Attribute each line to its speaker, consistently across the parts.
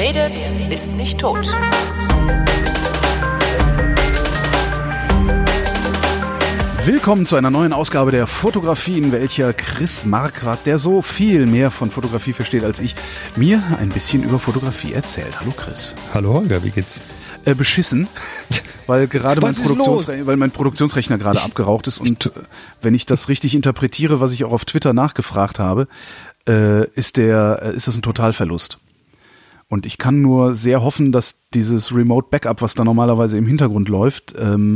Speaker 1: redet, ist nicht tot.
Speaker 2: Willkommen zu einer neuen Ausgabe der Fotografie, in welcher Chris Marquardt, der so viel mehr von Fotografie versteht als ich, mir ein bisschen über Fotografie erzählt. Hallo Chris.
Speaker 3: Hallo Holger, wie geht's?
Speaker 2: Beschissen, weil gerade mein Produktionsrechner gerade abgeraucht ist und wenn ich das richtig interpretiere, was ich auch auf Twitter nachgefragt habe, ist das ein Totalverlust. Und ich kann nur sehr hoffen, dass dieses Remote Backup, was da normalerweise im Hintergrund läuft,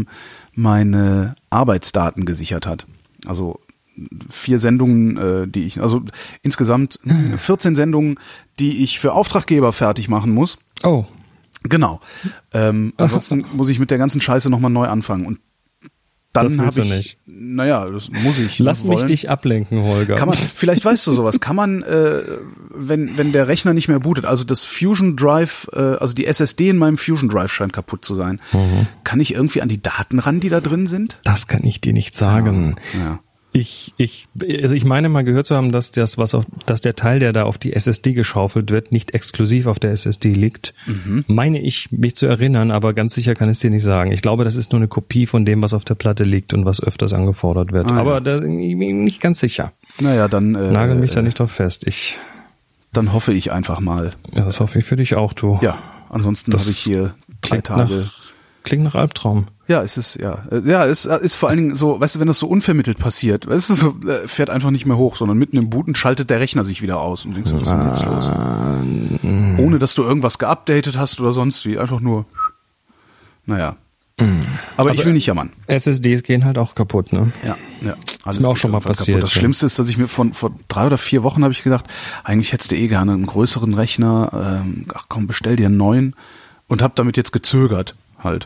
Speaker 2: meine Arbeitsdaten gesichert hat. Also 4 Sendungen, insgesamt 14 Sendungen, die ich für Auftraggeber fertig machen muss.
Speaker 3: Oh.
Speaker 2: Genau. Ansonsten muss ich mit der ganzen Scheiße nochmal neu anfangen. Und dann habe ich nicht. Naja, das muss ich.
Speaker 3: Lass mich dich ablenken, Holger.
Speaker 2: Vielleicht weißt du sowas. Kann man, wenn der Rechner nicht mehr bootet, also das Fusion Drive, also die SSD in meinem Fusion Drive scheint kaputt zu sein, kann ich irgendwie an die Daten ran, die da drin sind?
Speaker 3: Das kann ich dir nicht sagen.
Speaker 2: Ja.
Speaker 3: Ich meine mal gehört zu haben, dass dass der Teil, der da auf die SSD geschaufelt wird, nicht exklusiv auf der SSD liegt. Meine ich, mich zu erinnern, aber ganz sicher kann ich es dir nicht sagen. Ich glaube, das ist nur eine Kopie von dem, was auf der Platte liegt und was öfters angefordert wird. Aber da bin ich nicht ganz sicher.
Speaker 2: Naja, dann
Speaker 3: nagel mich da nicht drauf fest.
Speaker 2: Dann hoffe ich einfach mal.
Speaker 3: Ja, das hoffe ich für dich auch, du.
Speaker 2: Ja, ansonsten habe ich hier 3 Tage.
Speaker 3: Klingt nach Albtraum.
Speaker 2: Ja, es ist vor allen Dingen so, weißt du, wenn das so unvermittelt passiert, weißt du, so fährt einfach nicht mehr hoch, sondern mitten im Booten schaltet der Rechner sich wieder aus und denkst so, was ist denn jetzt los? Ohne, dass du irgendwas geupdatet hast oder sonst wie, einfach nur, naja. Aber ich will nicht jammern.
Speaker 3: SSDs gehen halt auch kaputt, ne?
Speaker 2: Ja.
Speaker 3: Alles ist mir auch schon mal passiert.
Speaker 2: Kaputt. Das Schlimmste ist, dass ich mir vor 3 oder 4 Wochen habe ich gedacht, eigentlich hättest du gerne einen größeren Rechner, ach komm, bestell dir einen neuen und hab damit jetzt gezögert, halt.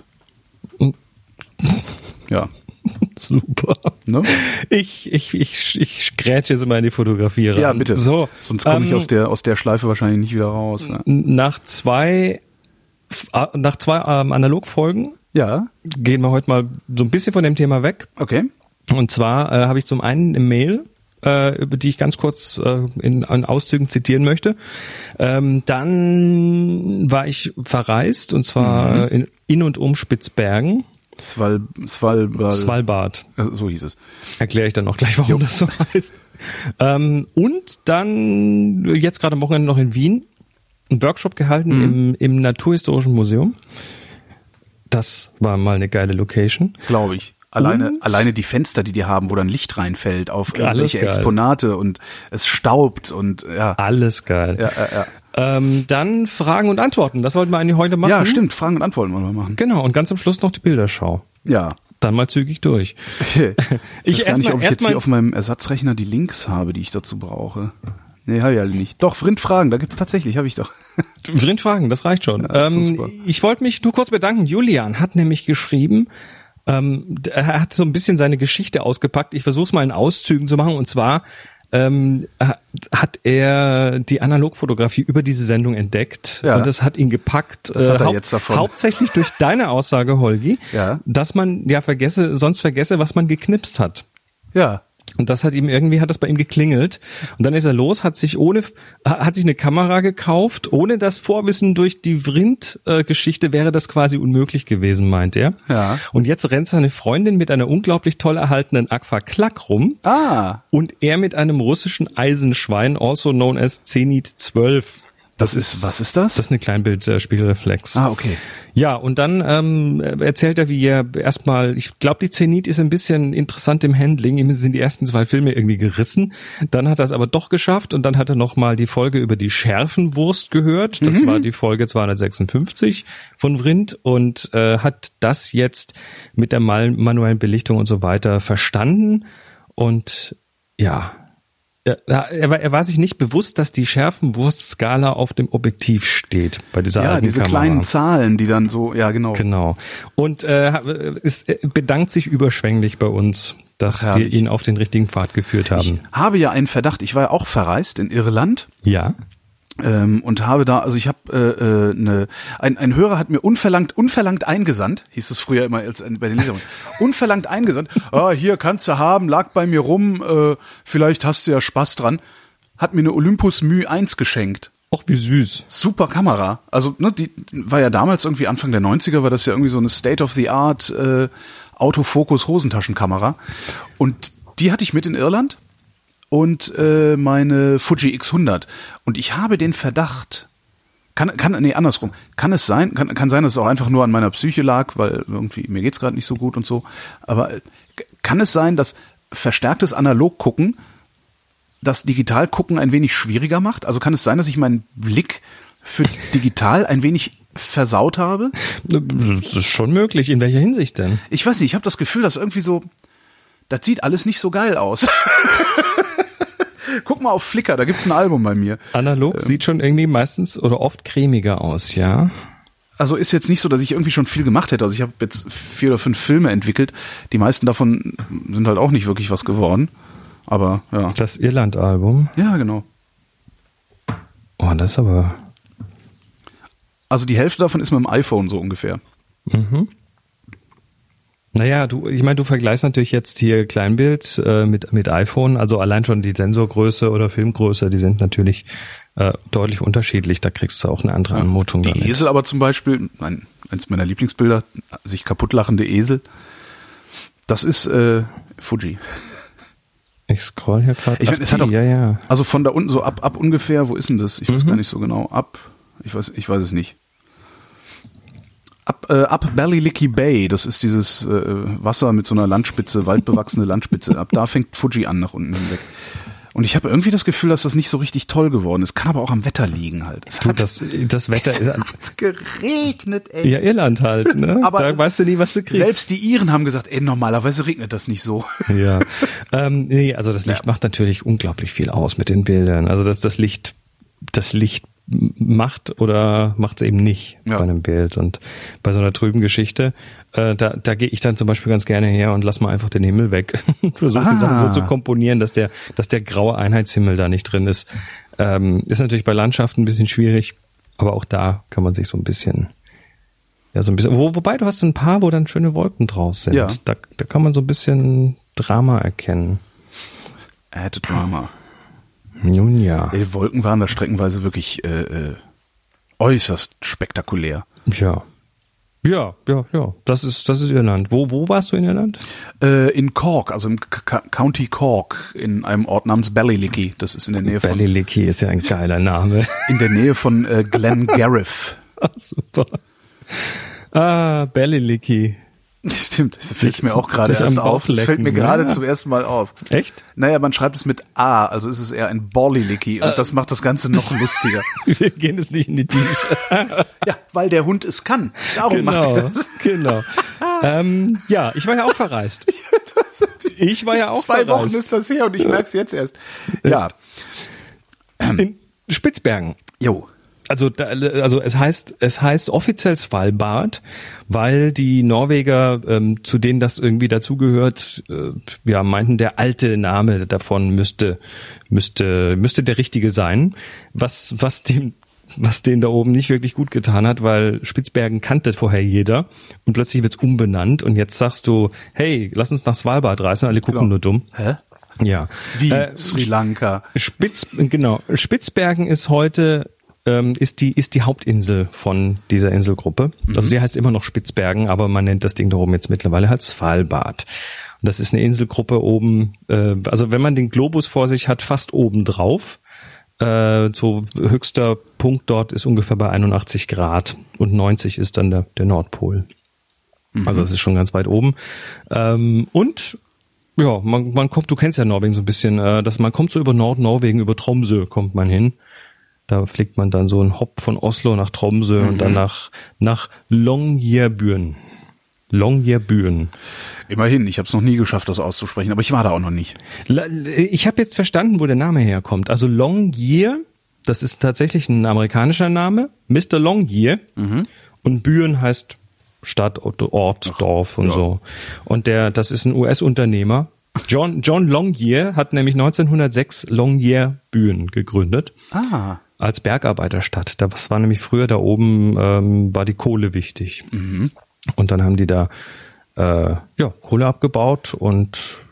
Speaker 2: Ja.
Speaker 3: Super.
Speaker 2: Ne?
Speaker 3: Ich grätsche jetzt immer in die Fotografie rein.
Speaker 2: Ja, bitte.
Speaker 3: So,
Speaker 2: sonst komme ich aus der Schleife wahrscheinlich nicht wieder raus. Ne?
Speaker 3: Nach zwei Analogfolgen gehen wir heute mal so ein bisschen von dem Thema weg.
Speaker 2: Okay.
Speaker 3: Und zwar habe ich zum einen eine Mail, über die ich ganz kurz in Auszügen zitieren möchte. Dann war ich verreist, und zwar in und um Spitzbergen. Svalbard.
Speaker 2: So hieß es.
Speaker 3: Erkläre ich dann auch gleich, warum das so heißt. Und dann jetzt gerade am Wochenende noch in Wien einen Workshop gehalten im Naturhistorischen Museum. Das war mal eine geile Location.
Speaker 2: Glaube ich. Alleine die Fenster, die haben, wo dann Licht reinfällt auf irgendwelche Exponate und es staubt und ja.
Speaker 3: Alles geil.
Speaker 2: Ja.
Speaker 3: Dann Fragen und Antworten. Das wollten wir eigentlich heute machen.
Speaker 2: Ja, stimmt. Fragen und Antworten wollen wir machen.
Speaker 3: Genau. Und ganz am Schluss noch die Bilderschau.
Speaker 2: Ja.
Speaker 3: Dann mal zügig durch.
Speaker 2: Ich weiß gar nicht, ob ich jetzt hier auf meinem Ersatzrechner die Links habe, die ich dazu brauche. Nee, habe ich alle nicht. Doch, Vrindfragen, da gibt's tatsächlich, habe ich doch.
Speaker 3: Vrindfragen, das reicht schon.
Speaker 2: Ja, super.
Speaker 3: Ich wollte mich nur kurz bedanken. Julian hat nämlich geschrieben, er hat so ein bisschen seine Geschichte ausgepackt. Ich versuche es mal in Auszügen zu machen. Und zwar hat er die Analogfotografie über diese Sendung entdeckt.
Speaker 2: Ja.
Speaker 3: Und das hat ihn gepackt.
Speaker 2: Das hat er jetzt davon.
Speaker 3: Hauptsächlich durch deine Aussage, Holgi, dass man sonst vergesse, was man geknipst hat.
Speaker 2: Ja.
Speaker 3: Und das hat das bei ihm geklingelt. Und dann ist er los, hat sich eine Kamera gekauft. Ohne das Vorwissen durch die Vrind-Geschichte wäre das quasi unmöglich gewesen, meint er.
Speaker 2: Ja.
Speaker 3: Und jetzt rennt seine Freundin mit einer unglaublich toll erhaltenen Agfa Klak rum. Und er mit einem russischen Eisenschwein, also known as Zenit 12.
Speaker 2: Was ist das?
Speaker 3: Das ist eine Kleinbildspiegelreflex.
Speaker 2: Okay.
Speaker 3: Ja, und dann erzählt er, wie er erstmal, ich glaube, die Zenit ist ein bisschen interessant im Handling. Ihm sind die ersten 2 Filme irgendwie gerissen. Dann hat er es aber doch geschafft und dann hat er nochmal die Folge über die Schärfenwurst gehört. Das war die Folge 256 von Vrind und hat das jetzt mit der manuellen Belichtung und so weiter verstanden. Und ja, er war sich nicht bewusst, dass die Schärfenwurstskala auf dem Objektiv steht bei dieser alten
Speaker 2: diese
Speaker 3: Kamera.
Speaker 2: Kleinen Zahlen, die dann so, ja genau.
Speaker 3: Genau. Und es bedankt sich überschwänglich bei uns, dass wir ihn auf den richtigen Pfad geführt haben.
Speaker 2: Ich habe ja einen Verdacht, ich war ja auch verreist in Irland.
Speaker 3: Ja.
Speaker 2: Und habe da, also ich habe ein Hörer hat mir unverlangt eingesandt, hieß es früher immer bei den Lesungen, unverlangt eingesandt, hier kannst du haben, lag bei mir rum, vielleicht hast du ja Spaß dran, hat mir eine Olympus Mu 1 geschenkt.
Speaker 3: Ach, wie süß.
Speaker 2: Super Kamera. Also, ne, die war ja damals irgendwie Anfang der 90er, war das ja irgendwie so eine State-of-the-Art Autofokus-Hosentaschenkamera. Und die hatte ich mit in Irland und meine Fuji X100. Und ich habe den Verdacht, andersrum. Kann sein, dass es auch einfach nur an meiner Psyche lag, weil irgendwie mir geht's gerade nicht so gut und so. Aber kann es sein, dass verstärktes Analog-Gucken das Digital-Gucken ein wenig schwieriger macht? Also kann es sein, dass ich meinen Blick für digital ein wenig versaut habe?
Speaker 3: Das ist schon möglich. In welcher Hinsicht denn?
Speaker 2: Ich weiß nicht, ich habe das Gefühl, dass irgendwie so, das sieht alles nicht so geil aus. Guck mal auf Flickr, da gibt's ein Album bei mir.
Speaker 3: Analog sieht schon irgendwie meistens oder oft cremiger aus, ja?
Speaker 2: Also ist jetzt nicht so, dass ich irgendwie schon viel gemacht hätte. Also ich habe jetzt 4 oder 5 Filme entwickelt. Die meisten davon sind halt auch nicht wirklich was geworden. Aber ja.
Speaker 3: Das Irland-Album?
Speaker 2: Ja, genau.
Speaker 3: Oh, das ist aber...
Speaker 2: Also die Hälfte davon ist mit dem iPhone so ungefähr.
Speaker 3: Mhm. Naja, ich meine, du vergleichst natürlich jetzt hier Kleinbild mit iPhone. Also allein schon die Sensorgröße oder Filmgröße, die sind natürlich deutlich unterschiedlich. Da kriegst du auch eine andere Anmutung.
Speaker 2: Die
Speaker 3: damit.
Speaker 2: Esel aber zum Beispiel, eins meiner Lieblingsbilder, sich kaputtlachende Esel, das ist Fuji.
Speaker 3: Ich scroll hier gerade.
Speaker 2: Ich meine, es hat auch,
Speaker 3: ja.
Speaker 2: Also von da unten so ab ungefähr, wo ist denn das? Ich weiß gar nicht so genau. Ich weiß es nicht. Ab Ballylicky Bay, das ist dieses Wasser mit so einer Landspitze, waldbewachsene Landspitze. Ab da fängt Fuji an nach unten hinweg. Und ich habe irgendwie das Gefühl, dass das nicht so richtig toll geworden ist. Kann aber auch am Wetter liegen halt.
Speaker 3: Das Wetter ist...
Speaker 2: Es hat geregnet, ey.
Speaker 3: Ja, Irland halt, ne?
Speaker 2: Aber
Speaker 3: da weißt du nie, was du kriegst.
Speaker 2: Selbst die Iren haben gesagt, ey, normalerweise regnet das nicht so.
Speaker 3: Ja. Nee, also das Licht macht natürlich unglaublich viel aus mit den Bildern. Also das Licht macht oder macht es eben nicht bei einem Bild. Und bei so einer trüben Geschichte, da gehe ich dann zum Beispiel ganz gerne her und lass mal einfach den Himmel weg. Versuche die Sachen so zu komponieren, dass der graue Einheitshimmel da nicht drin ist. Ist natürlich bei Landschaften ein bisschen schwierig, aber auch da kann man sich so ein bisschen wobei du hast ein paar, wo dann schöne Wolken draus sind.
Speaker 2: Ja.
Speaker 3: Da kann man so ein bisschen Drama erkennen.
Speaker 2: Add Drama.
Speaker 3: Nun ja.
Speaker 2: Die Wolken waren da streckenweise wirklich äußerst spektakulär.
Speaker 3: Ja. Das ist Irland. Wo warst du in Irland?
Speaker 2: In Cork, also im County Cork, in einem Ort namens Ballylicky. Das ist in der Nähe von...
Speaker 3: Ballylicky ist ja ein geiler Name.
Speaker 2: In der Nähe von Glengariff.
Speaker 3: Ach, super. Ballylicky.
Speaker 2: Stimmt, das fällt mir auch gerade erst auf. Das fällt mir gerade zum ersten Mal auf.
Speaker 3: Echt?
Speaker 2: Naja, man schreibt es mit A, also ist es eher ein Ballylicky und das macht das Ganze noch lustiger.
Speaker 3: Wir gehen jetzt nicht in die Tiefe.
Speaker 2: Ja, weil der Hund es kann. Darum macht er das.
Speaker 3: Genau. Ja, ich war ja auch verreist. Ich war ja auch
Speaker 2: 2
Speaker 3: verreist.
Speaker 2: Wochen ist das her und ich merke es jetzt erst. Ja.
Speaker 3: In Spitzbergen.
Speaker 2: Jo.
Speaker 3: Also es heißt offiziell Svalbard, weil die Norweger, zu denen das irgendwie dazugehört, meinten, der alte Name davon müsste der richtige sein, was denen da oben nicht wirklich gut getan hat, weil Spitzbergen kannte vorher jeder und plötzlich wird's umbenannt und jetzt sagst du, hey, lass uns nach Svalbard reisen, alle gucken nur dumm.
Speaker 2: Hä?
Speaker 3: Ja.
Speaker 2: Wie Sri Lanka.
Speaker 3: Spitzbergen ist heute ist die Hauptinsel von dieser Inselgruppe. Also die heißt immer noch Spitzbergen, aber man nennt das Ding da oben jetzt mittlerweile halt Svalbard. Und das ist eine Inselgruppe oben, also wenn man den Globus vor sich hat, fast oben drauf. So höchster Punkt dort ist ungefähr bei 81 Grad und 90 ist dann der Nordpol. Also das ist schon ganz weit oben. Und ja, man kommt, du kennst ja Norwegen so ein bisschen, man kommt so über Nordnorwegen, über Tromsø kommt man hin. Da fliegt man dann so einen Hopp von Oslo nach Tromsø und dann nach Longyearbyen. Longyearbyen.
Speaker 2: Immerhin, ich habe es noch nie geschafft, das auszusprechen, aber ich war da auch noch nicht.
Speaker 3: Ich habe jetzt verstanden, wo der Name herkommt. Also Longyear, das ist tatsächlich ein amerikanischer Name, Mr. Longyear. Und Byen heißt Stadt, Ort, Dorf und so. Und das ist ein US-Unternehmer. John Longyear hat nämlich 1906 Longyearbyen gegründet. Als Bergarbeiterstadt. Das war nämlich früher da oben, war die Kohle wichtig. Und dann haben die da Kohle abgebaut und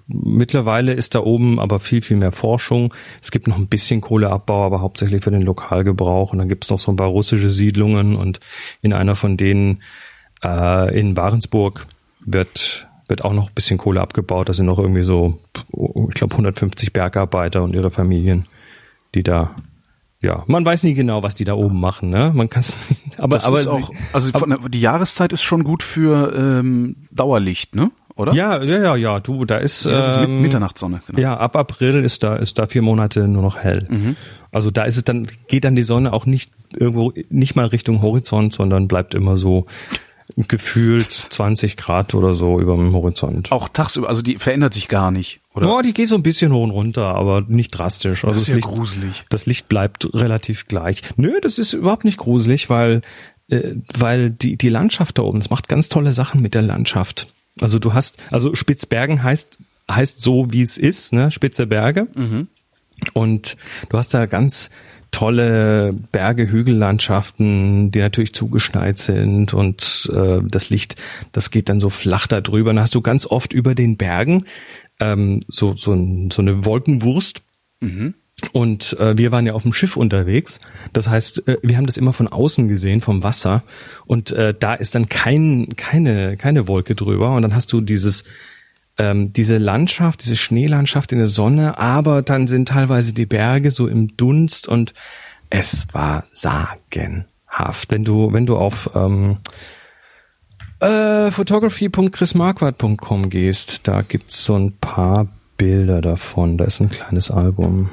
Speaker 3: mittlerweile ist da oben aber viel, viel mehr Forschung. Es gibt noch ein bisschen Kohleabbau, aber hauptsächlich für den Lokalgebrauch. Und dann gibt es noch so ein paar russische Siedlungen und in einer von denen in Barentsburg wird auch noch ein bisschen Kohle abgebaut. Da sind noch irgendwie so, ich glaube, 150 Bergarbeiter und ihre Familien, die da, ja, man weiß nie genau, was die da oben machen, ne? Man kann es nicht, aber
Speaker 2: ist auch, also die Jahreszeit ist schon gut für Dauerlicht, ne? Oder?
Speaker 3: Ja, du, da ist,
Speaker 2: das ist Mitternachtssonne. Genau.
Speaker 3: Ja, ab April ist da 4 Monate nur noch hell. Mhm. Also da ist es dann, geht dann die Sonne auch nicht mal Richtung Horizont, sondern bleibt immer so gefühlt 20 Grad oder so über dem Horizont.
Speaker 2: Auch tagsüber, also die verändert sich gar nicht, oder?
Speaker 3: Oh, die geht so ein bisschen hoch und runter, aber nicht drastisch. Also
Speaker 2: das ist ja gruselig.
Speaker 3: Das Licht bleibt relativ gleich. Nö, das ist überhaupt nicht gruselig, weil die Landschaft da oben, das macht ganz tolle Sachen mit der Landschaft. Also Spitzbergen heißt so, wie es ist, ne? Spitze Berge. Mhm. Und du hast da ganz tolle Berge, Hügellandschaften, die natürlich zugeschneit sind und das Licht, das geht dann so flach da drüber. Dann hast du ganz oft über den Bergen so eine Wolkenwurst. Mhm. Und wir waren ja auf dem Schiff unterwegs. Das heißt, wir haben das immer von außen gesehen, vom Wasser. Und da ist dann keine Wolke drüber. Und dann hast du diese Landschaft, diese Schneelandschaft in der Sonne, aber dann sind teilweise die Berge so im Dunst und es war sagenhaft. Wenn du auf photography.chrismarquardt.com gehst, da gibt's so ein paar Bilder davon. Da ist ein kleines Album.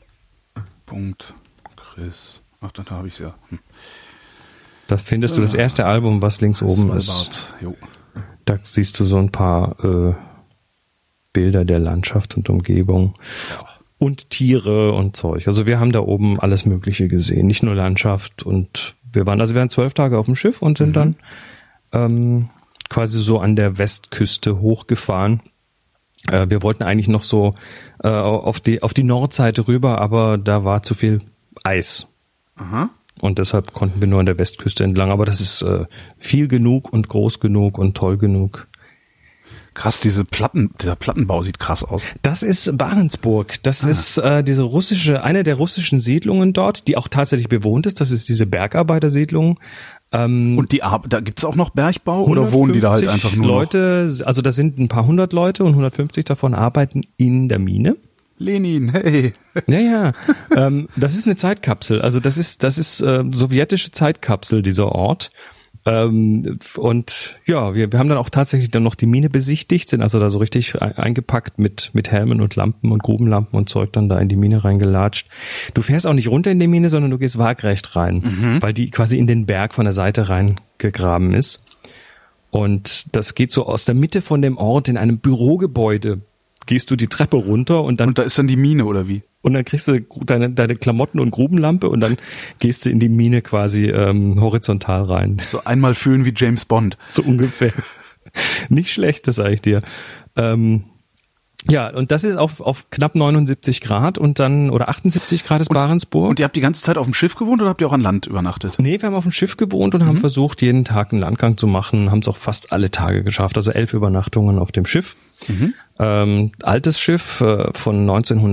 Speaker 2: Chris. Ach, dann habe ich's ja.
Speaker 3: Da findest du das erste Album, was links oben ist. Jo. Da siehst du so ein paar Bilder der Landschaft und Umgebung und Tiere und Zeug. Also wir haben da oben alles Mögliche gesehen, nicht nur Landschaft. Und wir waren 12 Tage auf dem Schiff und sind dann quasi so an der Westküste hochgefahren. Wir wollten eigentlich noch so auf die Nordseite rüber, aber da war zu viel Eis. Aha. Und deshalb konnten wir nur an der Westküste entlang. Aber das ist viel genug und groß genug und toll genug.
Speaker 2: Krass, dieser Plattenbau sieht krass aus.
Speaker 3: Das ist Barentsburg. Das ist eine der russischen Siedlungen dort, die auch tatsächlich bewohnt ist. Das ist diese Bergarbeitersiedlung.
Speaker 2: Und da gibt's auch noch Bergbau oder wohnen die da halt einfach nur
Speaker 3: Leute,
Speaker 2: noch?
Speaker 3: Also da sind ein paar 100 Leute und 150 davon arbeiten in der Mine.
Speaker 2: Lenin, hey.
Speaker 3: Ja. Das ist eine Zeitkapsel. Also das ist sowjetische Zeitkapsel, dieser Ort. Und ja, wir haben dann auch tatsächlich dann noch die Mine besichtigt, sind also da so richtig eingepackt mit Helmen und Lampen und Grubenlampen und Zeug dann da in die Mine reingelatscht. Du fährst auch nicht runter in die Mine, sondern du gehst waagrecht rein, weil die quasi in den Berg von der Seite reingegraben ist. Und das geht so aus der Mitte von dem Ort in einem Bürogebäude. Gehst du die Treppe runter und dann...
Speaker 2: Und da ist dann die Mine, oder wie?
Speaker 3: Und dann kriegst du deine Klamotten und Grubenlampe und dann gehst du in die Mine quasi horizontal rein.
Speaker 2: So einmal fühlen wie James Bond.
Speaker 3: So ungefähr. Nicht schlecht, das sage ich dir. Ja, und das ist auf knapp 79 Grad und dann, oder 78 Grad ist Barentsburg.
Speaker 2: Und ihr habt die ganze Zeit auf dem Schiff gewohnt oder habt ihr auch an Land übernachtet?
Speaker 3: Nee, wir haben auf dem Schiff gewohnt und haben versucht, jeden Tag einen Landgang zu machen, haben es auch fast alle Tage geschafft, also 11 Übernachtungen auf dem Schiff. Altes Schiff von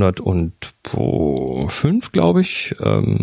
Speaker 3: 1905, glaube ich,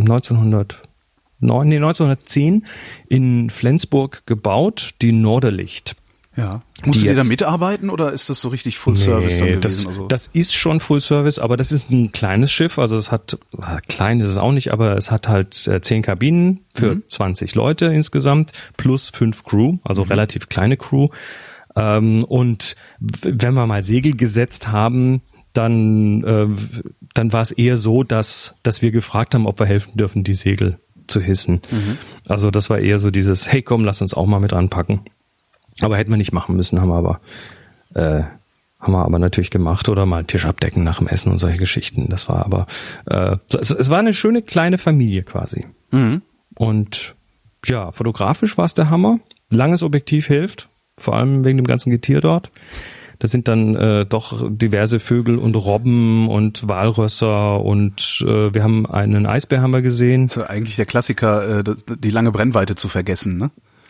Speaker 3: 1910 in Flensburg gebaut, die Norderlicht.
Speaker 2: Ja. Musst du da mitarbeiten oder ist das so richtig Full Service dann gewesen?
Speaker 3: Das ist schon Full Service, aber das ist ein kleines Schiff, also es hat, klein ist es auch nicht, aber es hat halt 10 Kabinen für 20 Leute insgesamt plus 5 Crew, also relativ kleine Crew. Und wenn wir mal Segel gesetzt haben, dann war es eher so, dass wir gefragt haben, ob wir helfen dürfen, die Segel zu hissen. Also das war eher so dieses, hey komm, lass uns auch mal mit anpacken. Aber hätten wir nicht machen müssen, haben wir aber natürlich gemacht oder mal Tisch abdecken nach dem Essen und solche Geschichten. Das war aber, es war eine schöne kleine Familie quasi. Und ja, fotografisch war es der Hammer. Langes Objektiv hilft, vor allem wegen dem ganzen Getier dort. Da sind dann doch diverse Vögel und Robben und Walrösser und wir haben einen Eisbär haben wir gesehen.
Speaker 2: Das ist ja eigentlich der Klassiker, die lange Brennweite zu vergessen, ne?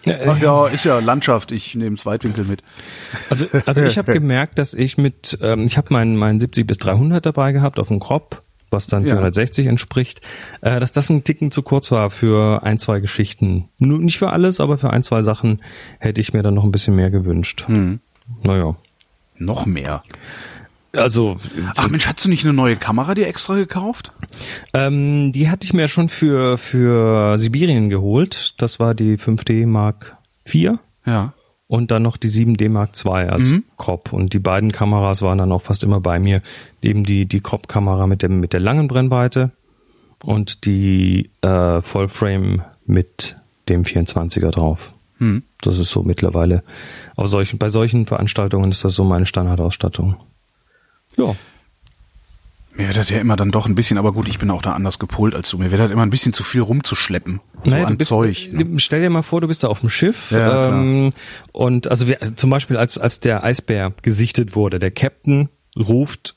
Speaker 2: Ach ja, ist ja Landschaft, ich nehme Weitwinkel mit.
Speaker 3: Also ich habe gemerkt, dass ich ich habe meinen 70-300 dabei gehabt auf dem Crop, was dann 460 entspricht, dass das ein Ticken zu kurz war für 1-2 Geschichten. Nur nicht für alles, aber für 1-2 Sachen hätte ich mir dann noch ein bisschen mehr gewünscht. Naja.
Speaker 2: Noch mehr?
Speaker 3: Also.
Speaker 2: Ach Mensch, hast du nicht eine neue Kamera dir extra gekauft?
Speaker 3: Die hatte ich mir schon für Sibirien geholt. Das war die 5D Mark IV.
Speaker 2: Ja.
Speaker 3: Und dann noch die 7D Mark II als Crop. Und die beiden Kameras waren dann auch fast immer bei mir. Eben die Crop-Kamera mit der langen Brennweite und die Vollframe mit dem 24er drauf. Das ist so mittlerweile, bei solchen Veranstaltungen ist das so meine Standardausstattung. Ja.
Speaker 2: Mir wird das ja immer dann doch ein bisschen, aber gut, ich bin auch da anders gepolt als du. Mir wird halt immer ein bisschen zu viel rumzuschleppen.
Speaker 3: Naja,
Speaker 2: an Zeug.
Speaker 3: Ne? Stell dir mal vor, du bist da auf dem Schiff. Und also zum Beispiel als der Eisbär gesichtet wurde, der Captain ruft,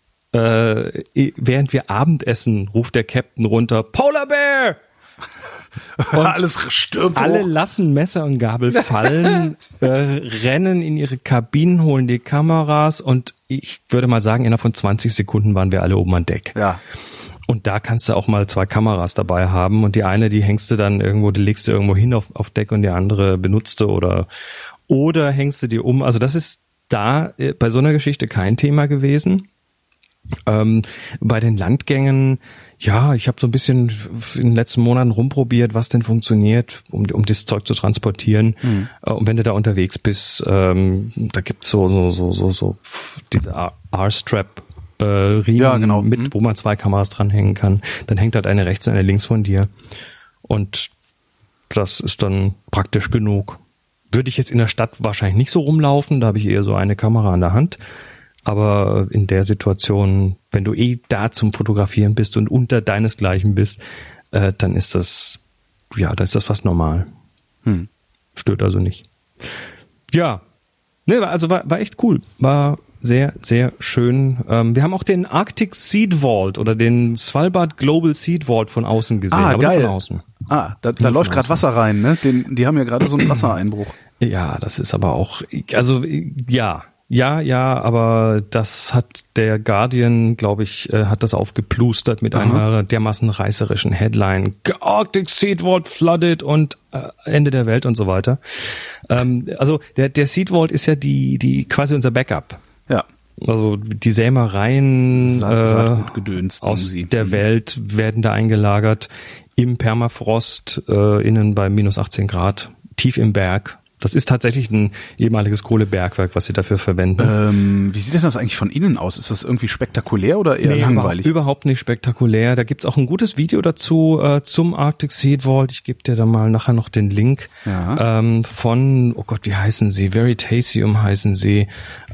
Speaker 3: während wir Abendessen, ruft der Captain runter, Polar Bear!
Speaker 2: Und alles stirbt
Speaker 3: alle
Speaker 2: hoch.
Speaker 3: lassen Messer und Gabel fallen, rennen in ihre Kabinen, holen die Kameras und ich würde mal sagen, innerhalb von 20 Sekunden waren wir alle oben an Deck.
Speaker 2: Ja.
Speaker 3: Und da kannst du auch mal 2 Kameras dabei haben und die eine, die hängst du dann irgendwo, die legst du irgendwo hin auf Deck und die andere benutzt du oder hängst du dir um. Also das ist da bei so einer Geschichte kein Thema gewesen. Bei den Landgängen, ja, ich habe so ein bisschen in den letzten Monaten rumprobiert, was denn funktioniert, um das Zeug zu transportieren. Und wenn du da unterwegs bist, da gibt's so diese R-Strap Riemen mit, wo man 2 Kameras dranhängen kann. Dann hängt halt eine rechts und eine links von dir. Und das ist dann praktisch genug. Würde ich jetzt in der Stadt wahrscheinlich nicht so rumlaufen, da habe ich eher so eine Kamera an der Hand. Aber in der Situation, wenn du da zum Fotografieren bist und unter deinesgleichen bist, dann ist das fast normal. Stört also nicht. Ja, ne, also war echt cool. War sehr, sehr schön. Wir haben auch den Arctic Seed Vault oder den Svalbard Global Seed Vault von außen gesehen.
Speaker 2: Aber
Speaker 3: geil.
Speaker 2: Nur von außen. Da läuft gerade Wasser rein, ne? Die haben ja gerade so einen Wassereinbruch.
Speaker 3: Ja, das ist aber auch, also ja, aber das hat der Guardian, glaube ich, hat das aufgeplustert mit einer dermaßen reißerischen Headline. Arctic Seed Vault flooded und Ende der Welt und so weiter. Also der Seed Vault ist ja die quasi unser Backup.
Speaker 2: Ja.
Speaker 3: Also die Sämereien aus der Welt werden da eingelagert im Permafrost, innen bei minus 18 Grad, tief im Berg. Das ist tatsächlich ein ehemaliges Kohlebergwerk, was sie dafür verwenden.
Speaker 2: Wie sieht denn das eigentlich von innen aus? Ist das irgendwie spektakulär oder eher langweilig?
Speaker 3: Überhaupt nicht spektakulär. Da gibt's auch ein gutes Video dazu zum Arctic Seed Vault. Ich gebe dir da mal nachher noch den Link von, oh Gott, wie heißen sie? Veritasium heißen sie.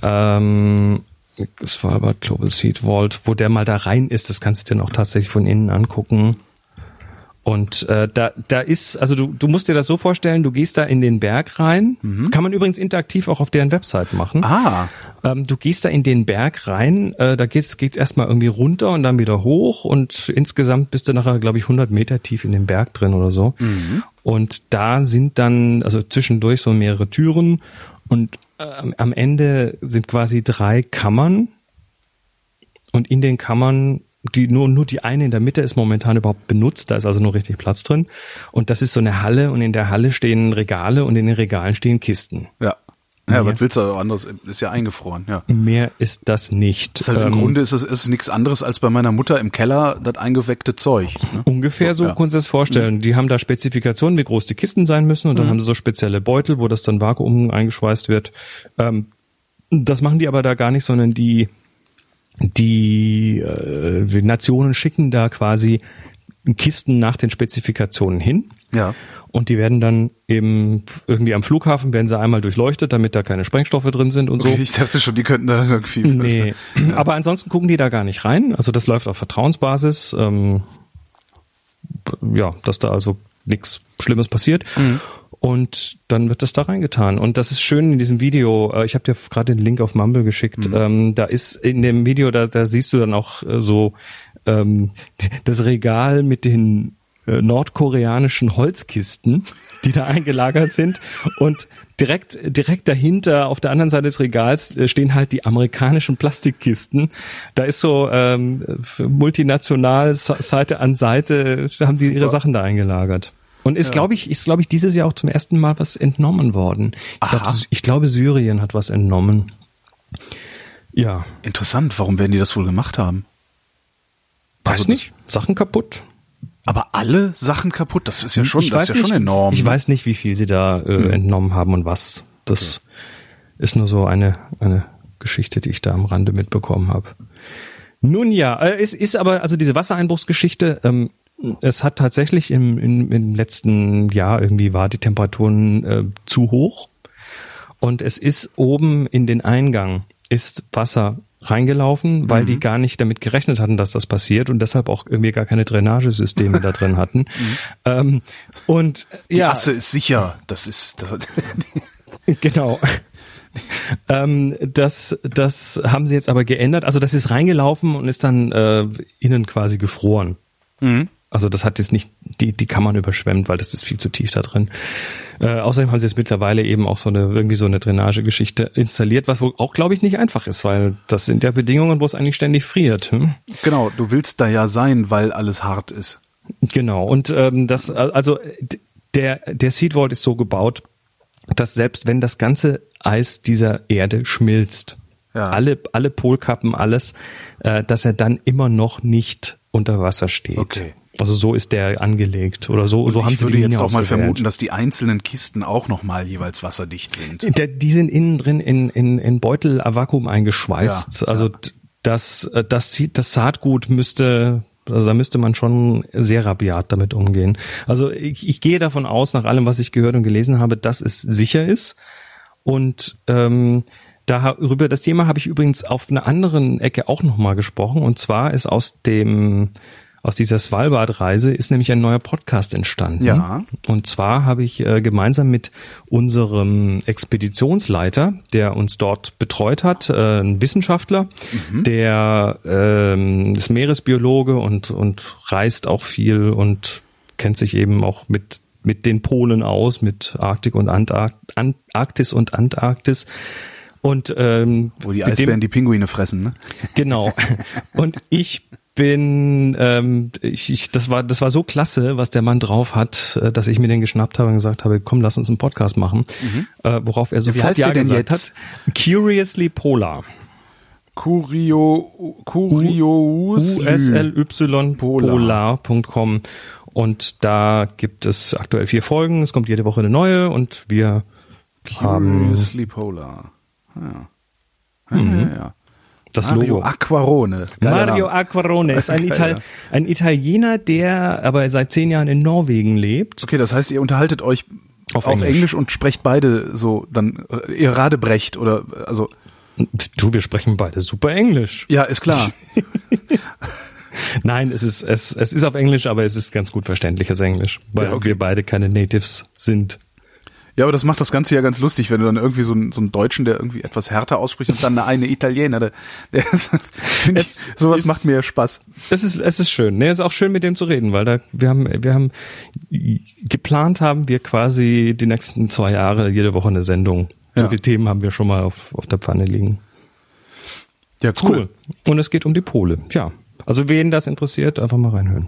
Speaker 3: Svalbard Global Seed Vault, wo der mal da rein ist. Das kannst du dir auch tatsächlich von innen angucken. Und da ist, also du musst dir das so vorstellen, du gehst da in den Berg rein, kann man übrigens interaktiv auch auf deren Website machen. Du gehst da in den Berg rein, da geht's erstmal irgendwie runter und dann wieder hoch und insgesamt bist du nachher, glaube ich, 100 Meter tief in dem Berg drin oder so. Und da sind dann, also zwischendurch so mehrere Türen und am Ende sind quasi 3 Kammern und in den Kammern nur die eine in der Mitte ist momentan überhaupt benutzt, da ist also nur richtig Platz drin. Und das ist so eine Halle und in der Halle stehen Regale und in den Regalen stehen Kisten.
Speaker 2: Ja. Ja, was willst du anderes? Ist ja eingefroren, ja.
Speaker 3: Mehr ist das nicht.
Speaker 2: Das ist halt im Grunde ist es nichts anderes als bei meiner Mutter im Keller das eingeweckte Zeug. Ne?
Speaker 3: Ungefähr so kannst du es vorstellen. Die haben da Spezifikationen, wie groß die Kisten sein müssen und dann haben sie so spezielle Beutel, wo das dann Vakuum eingeschweißt wird. Das machen die aber da gar nicht, sondern die Nationen schicken da quasi Kisten nach den Spezifikationen hin. Ja. Und die werden dann eben irgendwie am Flughafen werden sie einmal durchleuchtet, damit da keine Sprengstoffe drin sind und so.
Speaker 2: Ich dachte schon, die könnten da irgendwie.
Speaker 3: Nee. Ja. Aber ansonsten gucken die da gar nicht rein. Also das läuft auf Vertrauensbasis. Dass da also nichts Schlimmes passiert. Und dann wird das da reingetan. Und das ist schön in diesem Video. Ich habe dir gerade den Link auf Mumble geschickt. Da ist in dem Video, da siehst du dann auch so das Regal mit den nordkoreanischen Holzkisten, die da eingelagert sind, und direkt dahinter auf der anderen Seite des Regals stehen halt die amerikanischen Plastikkisten. Da ist so multinational Seite an Seite, da haben sie ihre Sachen da eingelagert. Und ist, glaube ich, dieses Jahr auch zum ersten Mal was entnommen worden. Ich glaube, Syrien hat was entnommen. Ja.
Speaker 2: Interessant, warum werden die das wohl gemacht haben?
Speaker 3: Weiß nicht, Sachen kaputt.
Speaker 2: Aber alle Sachen kaputt, das ist ja schon, schon enorm.
Speaker 3: Ich weiß nicht, wie viel sie da entnommen haben und was. Das ist nur so eine Geschichte, die ich da am Rande mitbekommen habe. Nun ja, es ist aber, also diese Wassereinbruchsgeschichte, es hat tatsächlich im letzten Jahr irgendwie war die Temperaturen zu hoch und es ist oben in den Eingang ist Wasser reingelaufen, weil die gar nicht damit gerechnet hatten, dass das passiert und deshalb auch irgendwie gar keine Drainagesysteme da drin hatten. Und
Speaker 2: die Asse ist sicher. Das
Speaker 3: genau. Das haben sie jetzt aber geändert. Also das ist reingelaufen und ist dann innen quasi gefroren. Also das hat jetzt nicht die Kammern überschwemmt, weil das ist viel zu tief da drin. Außerdem haben sie jetzt mittlerweile eben auch so eine Drainagegeschichte installiert, was wohl auch, glaube ich, nicht einfach ist, weil das sind ja Bedingungen, wo es eigentlich ständig friert.
Speaker 2: Genau, du willst da ja sein, weil alles hart ist.
Speaker 3: Genau, und der Seed Vault ist so gebaut, dass selbst wenn das ganze Eis dieser Erde schmilzt, alle Polkappen, alles, dass er dann immer noch nicht unter Wasser steht.
Speaker 2: Okay.
Speaker 3: Also so ist der angelegt oder so haben sie die Mine ausgewählt. Ich würde jetzt auch
Speaker 2: mal vermuten, dass die einzelnen Kisten auch nochmal jeweils wasserdicht sind.
Speaker 3: Die sind innen drin in Beutel Vakuum eingeschweißt. Das Saatgut da müsste man schon sehr rabiat damit umgehen. Also ich gehe davon aus, nach allem, was ich gehört und gelesen habe, dass es sicher ist. Und darüber das Thema habe ich übrigens auf einer anderen Ecke auch nochmal gesprochen. Und zwar ist aus dieser Svalbard-Reise ist nämlich ein neuer Podcast entstanden.
Speaker 2: Ja.
Speaker 3: Und zwar habe ich gemeinsam mit unserem Expeditionsleiter, der uns dort betreut hat, ein Wissenschaftler, der ist Meeresbiologe und reist auch viel und kennt sich eben auch mit den Polen aus, mit Arktik und Arktis und Antarktis. Und
Speaker 2: wo die Eisbären die Pinguine fressen, ne?
Speaker 3: Genau. Und ich bin, das war so klasse, was der Mann drauf hat, dass ich mir den geschnappt habe und gesagt habe, komm, lass uns einen Podcast machen. Worauf er sofort ja gesagt hat. Curiously Polar. USLY-polar.com. Und da gibt es aktuell 4 Folgen. Es kommt jede Woche eine neue und wir
Speaker 2: Curiously Polar. Ja.
Speaker 3: Das
Speaker 2: Mario
Speaker 3: Logo.
Speaker 2: Acquarone.
Speaker 3: Mario Acquarone ist ein Italiener, der aber seit 10 Jahren in Norwegen lebt.
Speaker 2: Okay, das heißt, ihr unterhaltet euch auf Englisch und sprecht beide so, dann ihr Radebrecht oder also.
Speaker 3: Du, wir sprechen beide super Englisch.
Speaker 2: Ja, ist klar.
Speaker 3: Nein, es ist auf Englisch, aber es ist ganz gut verständliches Englisch, weil wir beide keine Natives sind.
Speaker 2: Ja, aber das macht das Ganze ja ganz lustig, wenn du dann irgendwie so einen Deutschen, der irgendwie etwas härter ausspricht und dann eine Italiener, sowas macht mir Spaß.
Speaker 3: Es ist schön. Ne, es ist auch schön mit dem zu reden, weil wir haben geplant haben wir quasi die nächsten 2 Jahre jede Woche eine Sendung. So viele Themen haben wir schon mal auf der Pfanne liegen.
Speaker 2: Ja, cool.
Speaker 3: Und es geht um die Pole. Ja. Also wen das interessiert, einfach mal reinhören.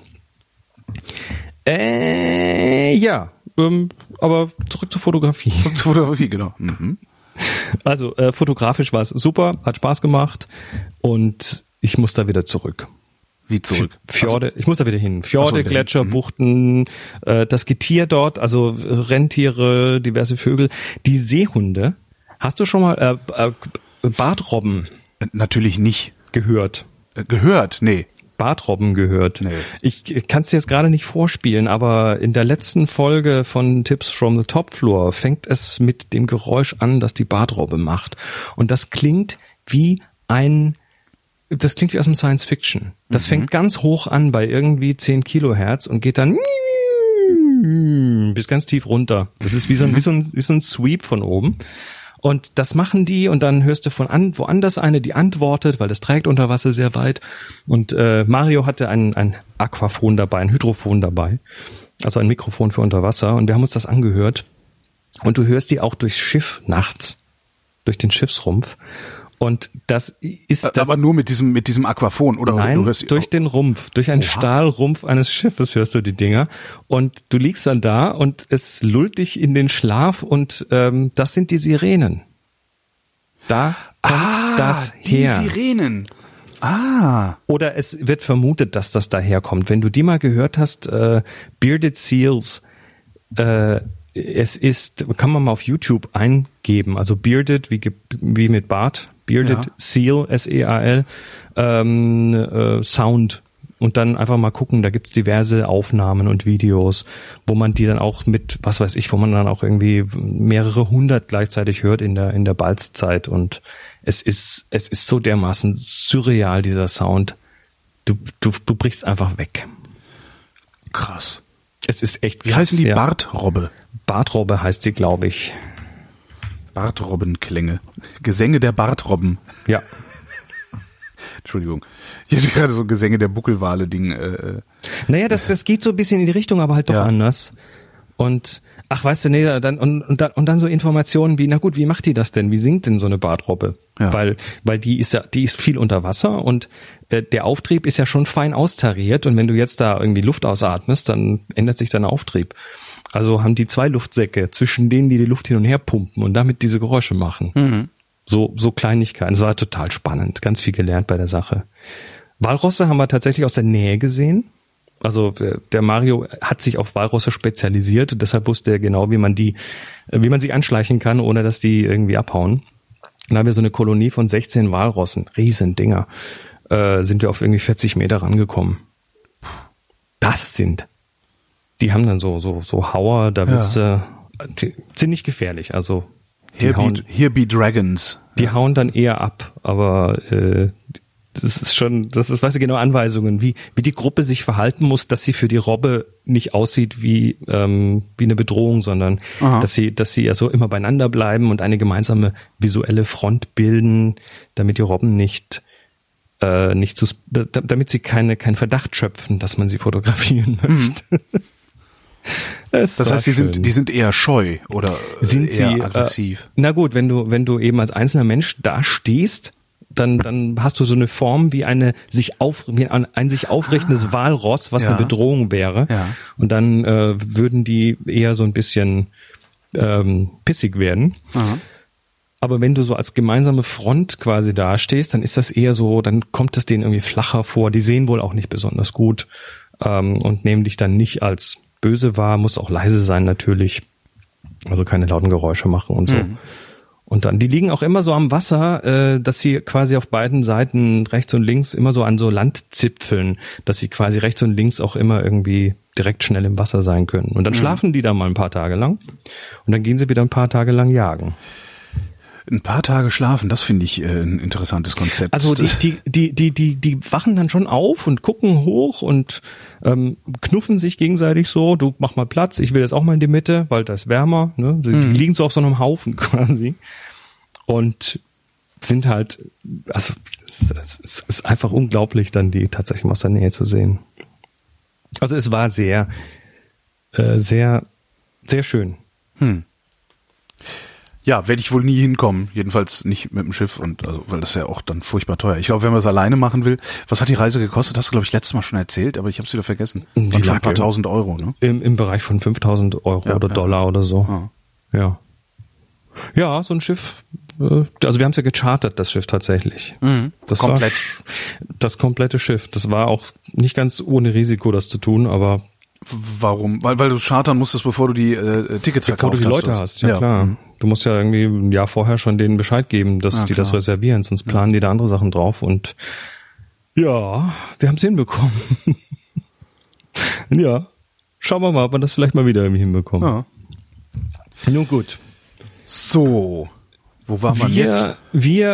Speaker 3: Ja. Aber zurück zur Fotografie.
Speaker 2: Zurück zur Fotografie, genau.
Speaker 3: Also fotografisch war es super, hat Spaß gemacht und ich muss da wieder zurück.
Speaker 2: Wie zurück?
Speaker 3: Fjorde, ich muss da wieder hin. Fjorde, Gletscher, Buchten, das Getier dort, also Rentiere, diverse Vögel, die Seehunde. Hast du schon mal Bartrobben?
Speaker 2: Natürlich nicht.
Speaker 3: Gehört?
Speaker 2: Nee.
Speaker 3: Bartrobben gehört.
Speaker 2: Nee.
Speaker 3: Ich kann es dir jetzt gerade nicht vorspielen, aber in der letzten Folge von Tips from the Top Floor fängt es mit dem Geräusch an, das die Bartrobbe macht. Und das klingt wie aus dem Science Fiction. Das fängt ganz hoch an bei irgendwie 10 Kilohertz und geht dann bis ganz tief runter. Das ist wie so ein Sweep von oben. Und das machen die und dann hörst du von woanders eine, die antwortet, weil das trägt unter Wasser sehr weit. Und Mario hatte ein Aquaphon dabei, ein Hydrophon dabei, also ein Mikrofon für unter Wasser. Und wir haben uns das angehört. Und du hörst die auch durchs Schiff nachts, durch den Schiffsrumpf. Und das ist das.
Speaker 2: Aber nur mit diesem Aquaphon, oder?
Speaker 3: Nein,
Speaker 2: du hörst
Speaker 3: durch den Rumpf, durch einen Stahlrumpf eines Schiffes hörst du die Dinger. Und du liegst dann da und es lullt dich in den Schlaf und das sind die Sirenen. Da kommt das her.
Speaker 2: Die Sirenen.
Speaker 3: Oder es wird vermutet, dass das daherkommt. Wenn du die mal gehört hast, Bearded Seals, es ist, kann man mal auf YouTube eingeben, also Bearded wie mit Bart, Bearded Seal, S-E-A-L, Sound. Und dann einfach mal gucken, da gibt's diverse Aufnahmen und Videos, wo man die dann auch mit, was weiß ich, wo man dann auch irgendwie mehrere hundert gleichzeitig hört in der Balzzeit. Und es ist so dermaßen surreal, dieser Sound. Du brichst einfach weg.
Speaker 2: Krass.
Speaker 3: Es ist echt krass.
Speaker 2: Wie heißen die? Bartrobbe?
Speaker 3: Bartrobbe heißt sie, glaube ich.
Speaker 2: Bartrobbenklänge. Gesänge der Bartrobben.
Speaker 3: Ja.
Speaker 2: Entschuldigung. Ich hatte gerade so Gesänge der Buckelwale-Ding.
Speaker 3: Naja, das geht so ein bisschen in die Richtung, aber halt doch anders. Und, ach, weißt du, nee, dann so Informationen wie, na gut, wie macht die das denn? Wie singt denn so eine Bartrobbe? Ja. Weil die ist viel unter Wasser und der Auftrieb ist ja schon fein austariert und wenn du jetzt da irgendwie Luft ausatmest, dann ändert sich dein Auftrieb. Also haben die 2 Luftsäcke, zwischen denen die Luft hin und her pumpen und damit diese Geräusche machen. Mhm. So Kleinigkeiten. Es war total spannend. Ganz viel gelernt bei der Sache. Walrosse haben wir tatsächlich aus der Nähe gesehen. Also der Mario hat sich auf Walrosse spezialisiert und deshalb wusste er genau, wie man sich anschleichen kann, ohne dass die irgendwie abhauen. Dann haben wir so eine Kolonie von 16 Walrossen, Riesendinger, sind wir auf irgendwie 40 Meter rangekommen. Die haben dann so Hauer, da wird's ziemlich gefährlich, also
Speaker 2: Here be Dragons.
Speaker 3: Die hauen dann eher ab, aber das ist, weißt du, genau Anweisungen, wie die Gruppe sich verhalten muss, dass sie für die Robbe nicht aussieht wie eine Bedrohung, sondern dass sie ja so immer beieinander bleiben und eine gemeinsame visuelle Front bilden, damit die Robben damit sie keinen Verdacht schöpfen, dass man sie fotografieren möchte.
Speaker 2: Das heißt, die sind eher scheu oder eher aggressiv.
Speaker 3: Na gut, wenn du eben als einzelner Mensch da stehst, dann hast du so eine Form wie ein sich aufrichtendes Walross, was eine Bedrohung wäre. Ja. Und dann würden die eher so ein bisschen pissig werden. Aha. Aber wenn du so als gemeinsame Front quasi da stehst, dann ist das eher so, dann kommt es denen irgendwie flacher vor. Die sehen wohl auch nicht besonders gut und nehmen dich dann nicht als böse wahr, muss auch leise sein natürlich. Also keine lauten Geräusche machen und so. Mhm. Und dann, die liegen auch immer so am Wasser, dass sie quasi auf beiden Seiten rechts und links immer so an so Landzipfeln, dass sie quasi rechts und links auch immer irgendwie direkt schnell im Wasser sein können. Und dann schlafen die da mal ein paar Tage lang und dann gehen sie wieder ein paar Tage lang jagen.
Speaker 2: Ein paar Tage schlafen, das finde ich ein interessantes Konzept.
Speaker 3: Also die wachen dann schon auf und gucken hoch und knuffen sich gegenseitig so, du mach mal Platz, ich will jetzt auch mal in die Mitte, weil da ist wärmer. Ne? Die liegen so auf so einem Haufen quasi und sind halt, also es ist einfach unglaublich, dann die tatsächlich mal aus der Nähe zu sehen. Also es war sehr, sehr, sehr schön.
Speaker 2: Ja, werde ich wohl nie hinkommen. Jedenfalls nicht mit dem Schiff und also, weil das ja auch dann furchtbar teuer. Ich glaube, wenn man es alleine machen will, was hat die Reise gekostet? Hast du, glaube ich, letztes Mal schon erzählt, aber ich habe es wieder vergessen.
Speaker 3: Die
Speaker 2: lag ein paar tausend Euro, ne?
Speaker 3: Im Bereich von 5.000 Euro oder Dollar oder so. Ah. Ja. Ja, so ein Schiff, also wir haben es ja gechartert, das Schiff tatsächlich. Mhm. Das komplett. Das komplette Schiff. Das war auch nicht ganz ohne Risiko, das zu tun, aber
Speaker 2: warum? Weil du chartern musstest, bevor du die Tickets verkauft hast.
Speaker 3: Bevor du die Leute hast, ja klar. Mhm. Du musst ja irgendwie ein Jahr vorher schon denen Bescheid geben, dass die das reservieren, sonst planen die da andere Sachen drauf und ja, wir haben es hinbekommen. Ja, schauen wir mal, ob wir das vielleicht mal wieder irgendwie hinbekommen. Ja. Nun gut.
Speaker 2: So, wo waren wir jetzt?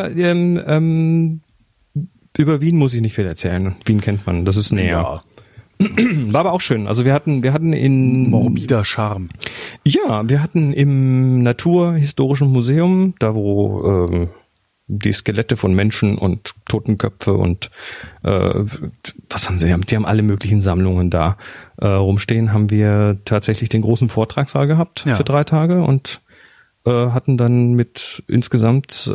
Speaker 3: Über Wien muss ich nicht viel erzählen. Wien kennt man, das ist näher. War aber auch schön. Also wir hatten in
Speaker 2: morbider Charme.
Speaker 3: Ja, wir hatten im Naturhistorischen Museum, da wo die Skelette von Menschen und Totenköpfe und was haben sie? Die haben alle möglichen Sammlungen da rumstehen. Haben wir tatsächlich den großen Vortragssaal gehabt für 3 Tage und hatten dann mit insgesamt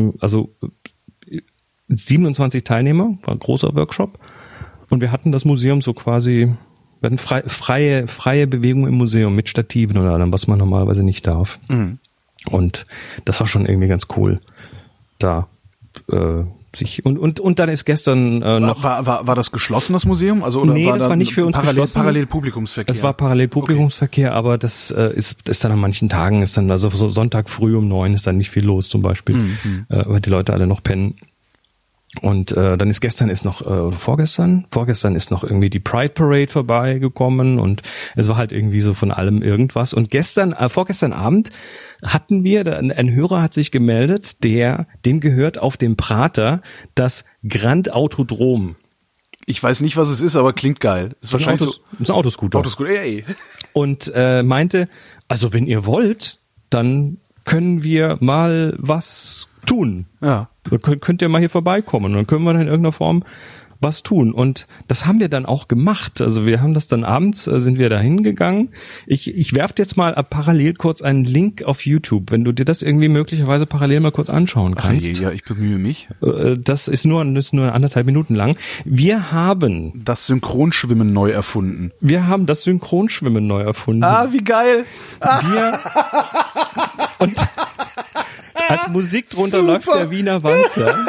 Speaker 3: 27 Teilnehmer, war ein großer Workshop. Und wir hatten das Museum so quasi, wir hatten freie Bewegung im Museum mit Stativen oder allem, was man normalerweise nicht darf. Mhm. Und das war schon irgendwie ganz cool. Da sich und dann ist gestern noch
Speaker 2: war das geschlossen, das Museum? Also oder
Speaker 3: nee, das war nicht für uns geschlossen.
Speaker 2: Parallel Publikumsverkehr.
Speaker 3: Das war Parallel Publikumsverkehr, okay. Aber das ist dann an manchen Tagen ist dann also so Sonntag früh um 9 ist dann nicht viel los zum Beispiel, weil die Leute alle noch pennen. Und dann ist vorgestern ist noch irgendwie die Pride Parade vorbeigekommen und es war halt irgendwie so von allem irgendwas. Und vorgestern Abend hatten wir, ein Hörer hat sich gemeldet, dem gehört auf dem Prater das Grand Autodrom.
Speaker 2: Ich weiß nicht, was es ist, aber klingt geil. Ist wahrscheinlich
Speaker 3: ist ein Autoscooter.
Speaker 2: Ey.
Speaker 3: Und meinte, also wenn ihr wollt, dann können wir mal was tun. Ja. Könnt ihr mal hier vorbeikommen und dann können wir dann in irgendeiner Form was tun. Und das haben wir dann auch gemacht. Also wir haben das dann abends, sind wir da hingegangen. Ich werfe jetzt mal parallel kurz einen Link auf YouTube, wenn du dir das irgendwie möglicherweise parallel mal kurz anschauen kannst.
Speaker 2: Ja, ich bemühe mich.
Speaker 3: Das ist nur 1,5 Minuten lang. Wir haben
Speaker 2: das Synchronschwimmen neu erfunden. Ah, wie geil.
Speaker 3: Und als Musik drunter läuft der Wiener Walzer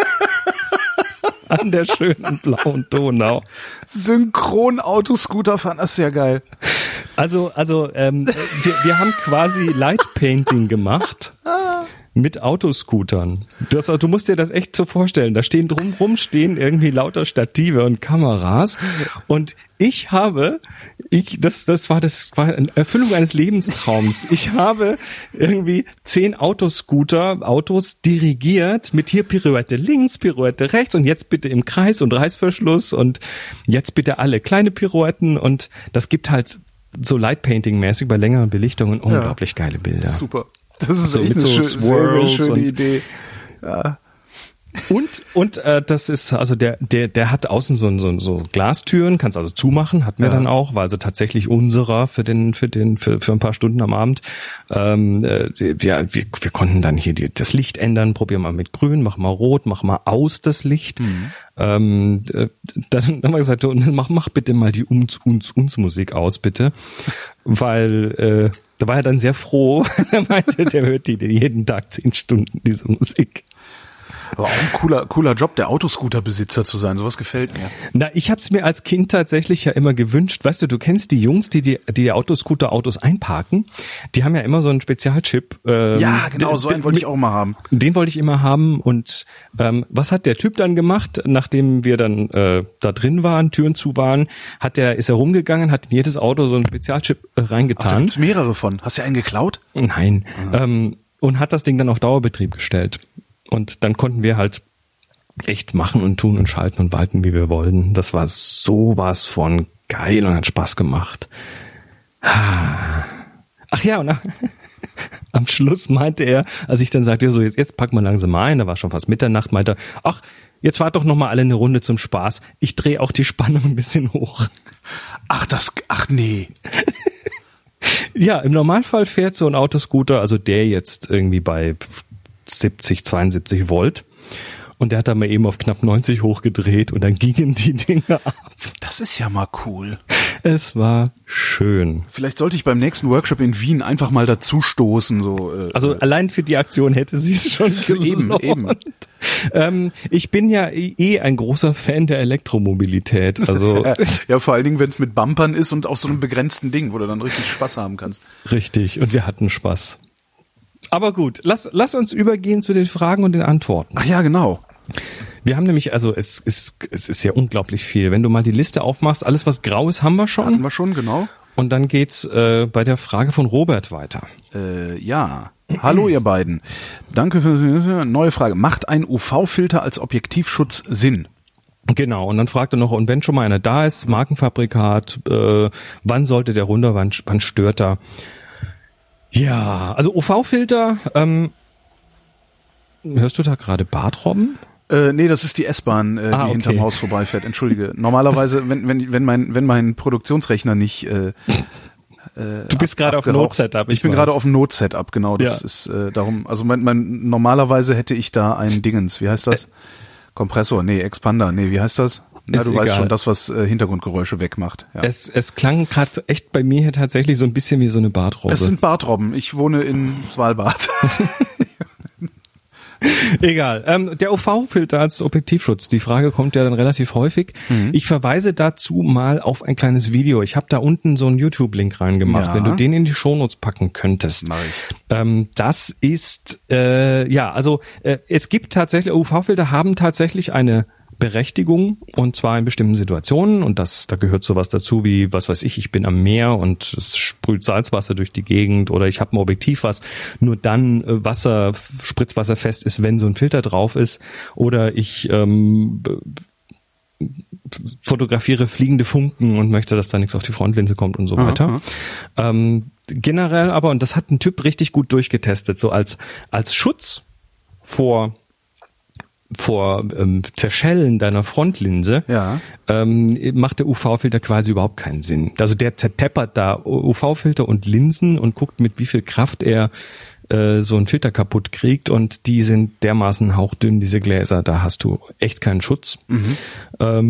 Speaker 3: an der schönen blauen Donau.
Speaker 2: Synchron-Autoscooter fahren, das ist ja geil.
Speaker 3: Also wir haben quasi Lightpainting gemacht mit Autoscootern. Du musst dir das echt so vorstellen. Da stehen drumrum irgendwie lauter Stative und Kameras. Und das war eine Erfüllung eines Lebenstraums. Ich habe irgendwie 10 Autos dirigiert mit hier Pirouette links, Pirouette rechts und jetzt bitte im Kreis und Reißverschluss und jetzt bitte alle kleine Pirouetten und das gibt halt so Lightpainting-mäßig bei längeren Belichtungen unglaublich geile Bilder.
Speaker 2: Super. Das ist
Speaker 3: so
Speaker 2: echt eine sehr schöne Idee. Ja.
Speaker 3: Und das ist, also der hat außen so Glastüren, kannst also zumachen, hatten wir dann auch, war also tatsächlich unserer für ein paar Stunden am Abend. Wir konnten dann hier das Licht ändern, probieren mal mit grün, mach mal rot, mach mal aus das Licht. Dann haben wir gesagt, mach bitte mal die uns Musik aus, bitte. Weil da war er dann sehr froh. Er meinte, der hört die jeden Tag 10 Stunden, diese Musik.
Speaker 2: Aber auch ein cooler Job, der Autoscooter-Besitzer zu sein. Sowas gefällt mir.
Speaker 3: Na, ich hab's mir als Kind tatsächlich ja immer gewünscht. Weißt du kennst die Jungs, die Autoscooter-Autos einparken. Die haben ja immer so einen Spezialchip.
Speaker 2: Ja, genau, so einen wollte ich auch mal haben.
Speaker 3: Den wollte ich immer haben. Und was hat der Typ dann gemacht, nachdem wir dann da drin waren, Türen zu waren, ist er rumgegangen, hat in jedes Auto so einen Spezialchip reingetan. Ach, da
Speaker 2: gibt's mehrere von. Hast du einen geklaut?
Speaker 3: Nein. Und hat das Ding dann auf Dauerbetrieb gestellt. Und dann konnten wir halt echt machen und tun und schalten und walten, wie wir wollten. Das war sowas von geil und hat Spaß gemacht. Ach ja, und am Schluss meinte er, als ich dann sagte, so jetzt packen wir langsam mal ein, da war schon fast Mitternacht, meinte er, ach, jetzt fahrt doch noch mal alle eine Runde zum Spaß. Ich drehe auch die Spannung ein bisschen hoch.
Speaker 2: Ach nee.
Speaker 3: Ja, im Normalfall fährt so ein Autoscooter, also der jetzt irgendwie bei 72 Volt. Und der hat dann mal eben auf knapp 90 hochgedreht und dann gingen die Dinger ab.
Speaker 2: Das ist ja mal cool.
Speaker 3: Es war schön.
Speaker 2: Vielleicht sollte ich beim nächsten Workshop in Wien einfach mal dazu stoßen.
Speaker 3: Also allein für die Aktion hätte sie es schon gelohnt. Eben. Ich bin ja ein großer Fan der Elektromobilität. Also
Speaker 2: ja, vor allen Dingen, wenn es mit Bumpern ist und auf so einem begrenzten Ding, wo du dann richtig Spaß haben kannst.
Speaker 3: Richtig, und wir hatten Spaß. Aber gut, lass uns übergehen zu den Fragen und den Antworten.
Speaker 2: Ach ja, genau.
Speaker 3: Wir haben nämlich, also es ist ja unglaublich viel. Wenn du mal die Liste aufmachst, alles was grau ist, haben wir schon.
Speaker 2: Hatten wir schon, genau.
Speaker 3: Und dann geht's bei der Frage von Robert weiter.
Speaker 2: Ja. Hallo ihr beiden. Danke für die neue Frage. Macht ein UV-Filter als Objektivschutz Sinn?
Speaker 3: Genau, und dann fragt er noch, und wenn schon mal einer da ist, Markenfabrikat, wann sollte der runter, wann stört er? Ja, also UV-Filter, hörst du da gerade Bartrobben?
Speaker 2: Nee, das ist die S-Bahn, die hinterm Haus vorbeifährt. Entschuldige. Normalerweise, wenn mein Produktionsrechner nicht
Speaker 3: du bist gerade auf Not-Setup.
Speaker 2: Ich bin gerade auf Not-Setup, genau. Das ist darum. Also normalerweise hätte ich da ein Dingens. Wie heißt das? Kompressor? Nee, Expander. Nee, wie heißt das? Na, du weißt schon, das, was Hintergrundgeräusche wegmacht. Ja.
Speaker 3: Es klang gerade echt bei mir hier tatsächlich so ein bisschen wie so eine Bartrobbe.
Speaker 2: Es sind Bartrobben. Ich wohne in Svalbard.
Speaker 3: Egal. Der UV-Filter als Objektivschutz. Die Frage kommt ja dann relativ häufig. Ich verweise dazu mal auf ein kleines Video. Ich habe da unten so einen YouTube-Link reingemacht. Ja. Wenn du den in die Shownotes packen könntest. Das ist, es gibt tatsächlich, UV-Filter haben tatsächlich eine Berechtigung, und zwar in bestimmten Situationen, und da gehört sowas dazu wie, was weiß ich bin am Meer und es sprüht Salzwasser durch die Gegend, oder ich habe ein Objektiv, was nur dann spritzwasserfest ist, wenn so ein Filter drauf ist, oder ich fotografiere fliegende Funken und möchte, dass da nichts auf die Frontlinse kommt und so weiter. Generell aber, und das hat ein Typ richtig gut durchgetestet, so als Schutz vor Zerschellen deiner Frontlinse, macht der UV-Filter quasi überhaupt keinen Sinn. Also der zerteppert da UV-Filter und Linsen und guckt, mit wie viel Kraft er so einen Filter kaputt kriegt, und die sind dermaßen hauchdünn, diese Gläser, da hast du echt keinen Schutz. Er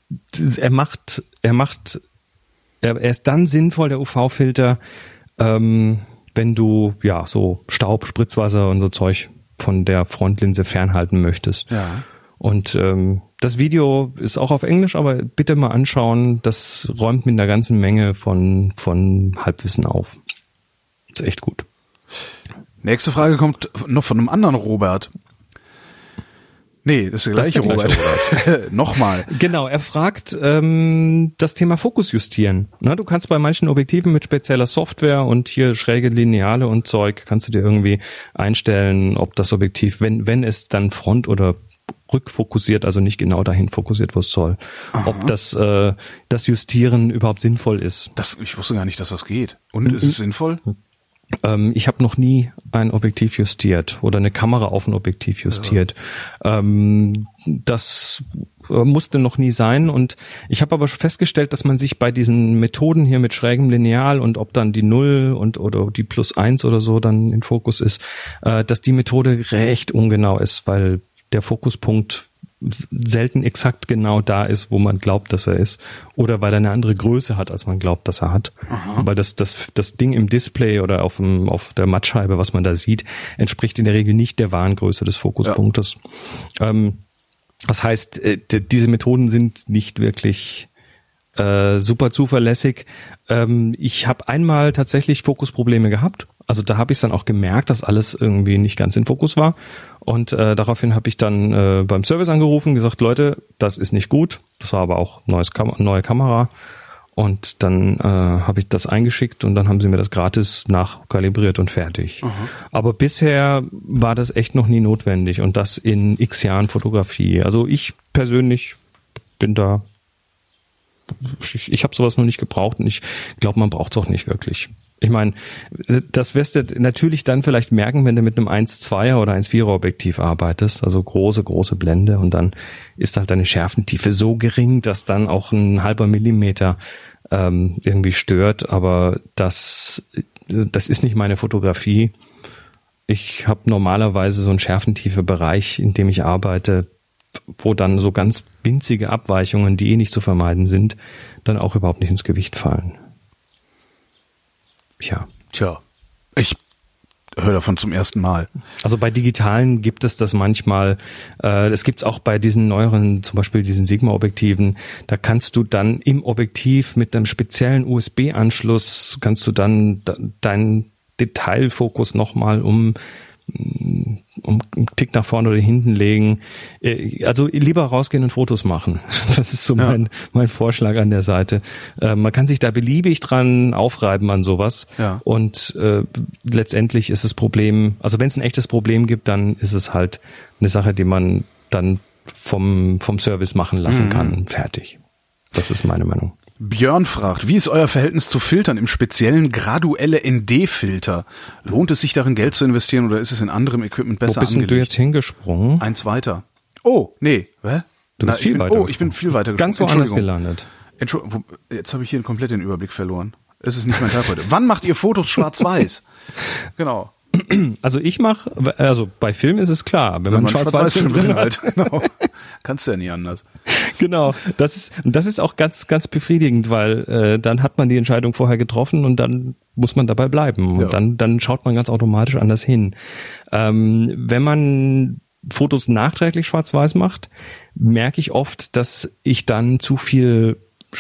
Speaker 3: ist dann sinnvoll, der UV-Filter, wenn du so Staub, Spritzwasser und so Zeug von der Frontlinse fernhalten möchtest. Ja. Und das Video ist auch auf Englisch, aber bitte mal anschauen, das räumt mit einer ganzen Menge von Halbwissen auf. Ist echt gut.
Speaker 2: Nächste Frage kommt noch von einem anderen Robert. Nee, das ist der gleiche Robert. Nochmal.
Speaker 3: Genau, er fragt das Thema Fokus justieren. Na, du kannst bei manchen Objektiven mit spezieller Software und hier schräge Lineale und Zeug, kannst du dir irgendwie einstellen, ob das Objektiv, wenn es dann front- oder rückfokussiert, also nicht genau dahin fokussiert, wo es soll, ob das Justieren überhaupt sinnvoll ist.
Speaker 2: Ich wusste gar nicht, dass das geht. Und ist es sinnvoll?
Speaker 3: Ich habe noch nie ein Objektiv justiert oder eine Kamera auf ein Objektiv justiert. Ja. Das musste noch nie sein, und ich habe aber festgestellt, dass man sich bei diesen Methoden hier mit schrägem Lineal und ob dann die 0 oder die +1 oder so dann in Fokus ist, dass die Methode recht ungenau ist, weil der Fokuspunkt selten exakt genau da ist, wo man glaubt, dass er ist, oder weil er eine andere Größe hat, als man glaubt, dass er hat. Weil das Ding im Display oder auf der Mattscheibe, was man da sieht, entspricht in der Regel nicht der wahren Größe des Fokuspunktes. Ja. Das heißt, diese Methoden sind nicht wirklich super zuverlässig. Ich habe einmal tatsächlich Fokusprobleme gehabt. Also da habe ich dann auch gemerkt, dass alles irgendwie nicht ganz in Fokus war. Und daraufhin habe ich dann beim Service angerufen, gesagt, Leute, das ist nicht gut. Das war aber auch neue Kamera. Und dann habe ich das eingeschickt, und dann haben sie mir das gratis nachkalibriert und fertig. Aber bisher war das echt noch nie notwendig, und das in x Jahren Fotografie. Also ich persönlich bin da, ich habe sowas noch nicht gebraucht, und ich glaube, man braucht es auch nicht wirklich. Ich meine, das wirst du natürlich dann vielleicht merken, wenn du mit einem 1,2er oder 1,4er Objektiv arbeitest, also große Blende, und dann ist halt deine Schärfentiefe so gering, dass dann auch ein halber Millimeter irgendwie stört, aber das ist nicht meine Fotografie. Ich habe normalerweise so einen Schärfentiefe-Bereich, in dem ich arbeite, wo dann so ganz winzige Abweichungen, die nicht zu vermeiden sind, dann auch überhaupt nicht ins Gewicht fallen.
Speaker 2: Tja, ich höre davon zum ersten Mal.
Speaker 3: Also bei digitalen gibt es das manchmal. Das gibt's auch bei diesen neueren, zum Beispiel diesen Sigma-Objektiven. Da kannst du dann im Objektiv mit einem speziellen USB-Anschluss kannst du dann deinen Detailfokus nochmal um einen Tick nach vorne oder hinten legen. Also lieber rausgehen und Fotos machen. Das ist so mein Vorschlag an der Seite. Man kann sich da beliebig dran aufreiben an sowas. Ja. Und letztendlich ist das Problem, also wenn es ein echtes Problem gibt, dann ist es halt eine Sache, die man dann vom Service machen lassen kann. Fertig. Das ist meine Meinung.
Speaker 2: Björn fragt, wie ist euer Verhältnis zu Filtern, im speziellen graduelle ND-Filter? Lohnt es sich darin Geld zu investieren oder ist es in anderem Equipment besser angelegt?
Speaker 3: Wo bist du jetzt hingesprungen?
Speaker 2: Eins weiter. Oh, nee. Hä? Ich bin viel weiter.
Speaker 3: Ganz woanders gelandet.
Speaker 2: Entschuldigung, jetzt habe ich hier komplett den Überblick verloren. Es ist nicht mein Tag heute. Wann macht ihr Fotos schwarz-weiß? Genau.
Speaker 3: Also bei Film ist es klar, wenn man Schwarz-Weiß-Film drin hat.
Speaker 2: Genau. Kannst du ja nie anders.
Speaker 3: Genau, das ist auch ganz, ganz befriedigend, weil dann hat man die Entscheidung vorher getroffen und dann muss man dabei bleiben. Und dann schaut man ganz automatisch anders hin. Wenn man Fotos nachträglich schwarz-weiß macht, merke ich oft, dass ich dann zu viele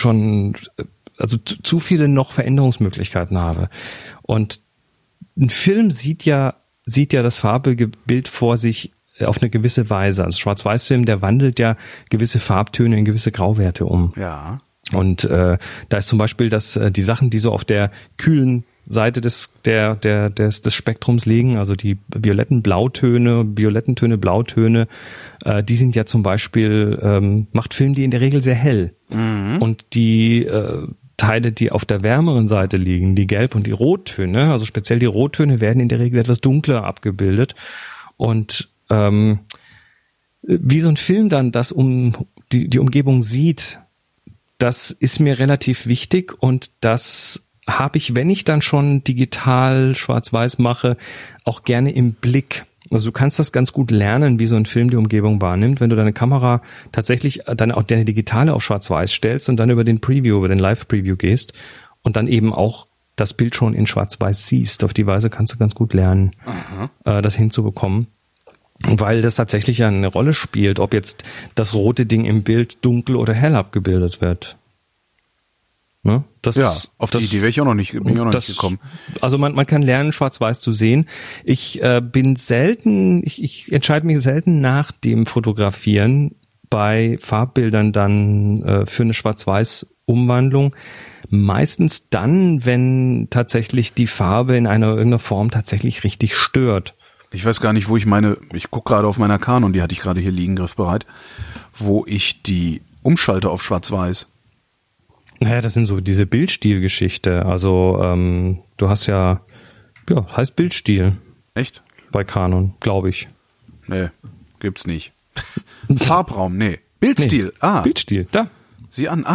Speaker 3: noch Veränderungsmöglichkeiten habe. Und ein Film sieht ja das farbige Bild vor sich auf eine gewisse Weise. Also Schwarz-Weiß-Film, der wandelt ja gewisse Farbtöne in gewisse Grauwerte um.
Speaker 2: Ja.
Speaker 3: Und da ist zum Beispiel, dass die Sachen, die so auf der kühlen Seite des Spektrums liegen, also die violetten Töne, Blautöne, die sind ja zum Beispiel, macht Film die in der Regel sehr hell. Mhm. Und die Teile, die auf der wärmeren Seite liegen, die Gelb- und die Rottöne, also speziell die Rottöne werden in der Regel etwas dunkler abgebildet. Und wie so ein Film dann das die Umgebung sieht, das ist mir relativ wichtig und das habe ich, wenn ich dann schon digital schwarz-weiß mache, auch gerne im Blick. Also du kannst das ganz gut lernen, wie so ein Film die Umgebung wahrnimmt, wenn du deine Kamera tatsächlich dann auch deine digitale auf schwarz-weiß stellst und dann über den Live-Preview gehst und dann eben auch das Bild schon in schwarz-weiß siehst. Auf die Weise kannst du ganz gut lernen, das hinzubekommen. Weil das tatsächlich ja eine Rolle spielt, ob jetzt das rote Ding im Bild dunkel oder hell abgebildet wird. Ne?
Speaker 2: Auf die Idee bin ich auch noch nicht gekommen.
Speaker 3: Also man kann lernen, schwarz-weiß zu sehen. Ich entscheide mich selten nach dem Fotografieren bei Farbbildern dann für eine Schwarz-Weiß-Umwandlung. Meistens dann, wenn tatsächlich die Farbe in irgendeiner Form tatsächlich richtig stört.
Speaker 2: Ich weiß gar nicht, ich gucke gerade auf meiner Canon, die hatte ich gerade hier liegen, griffbereit, wo ich die umschalte auf Schwarz-Weiß.
Speaker 3: Naja, das sind so diese Bildstil-Geschichte. Also du hast heißt Bildstil.
Speaker 2: Echt?
Speaker 3: Bei Canon, glaube ich.
Speaker 2: Nee, gibt's nicht. Farbraum, nee. Bildstil,
Speaker 3: Bildstil, da.
Speaker 2: Sieh an,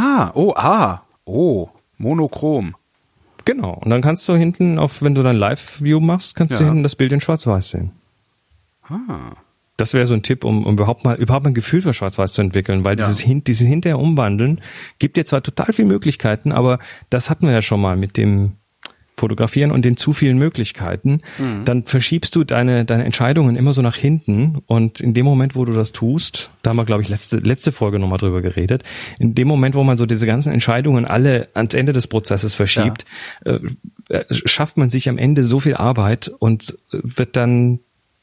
Speaker 2: monochrom.
Speaker 3: Genau, und dann kannst du hinten, wenn du dein Live-View machst, kannst du hinten das Bild in Schwarz-Weiß sehen. Das wäre so ein Tipp, um überhaupt mal ein Gefühl für Schwarz-Weiß zu entwickeln, weil dieses hinterher umwandeln gibt dir zwar total viele Möglichkeiten, aber das hatten wir ja schon mal mit dem Fotografieren und den zu vielen Möglichkeiten. Dann verschiebst du deine Entscheidungen immer so nach hinten und in dem Moment, wo du das tust, da haben wir, glaube ich, letzte Folge nochmal drüber geredet, in dem Moment, wo man so diese ganzen Entscheidungen alle ans Ende des Prozesses verschiebt, schafft man sich am Ende so viel Arbeit und wird dann,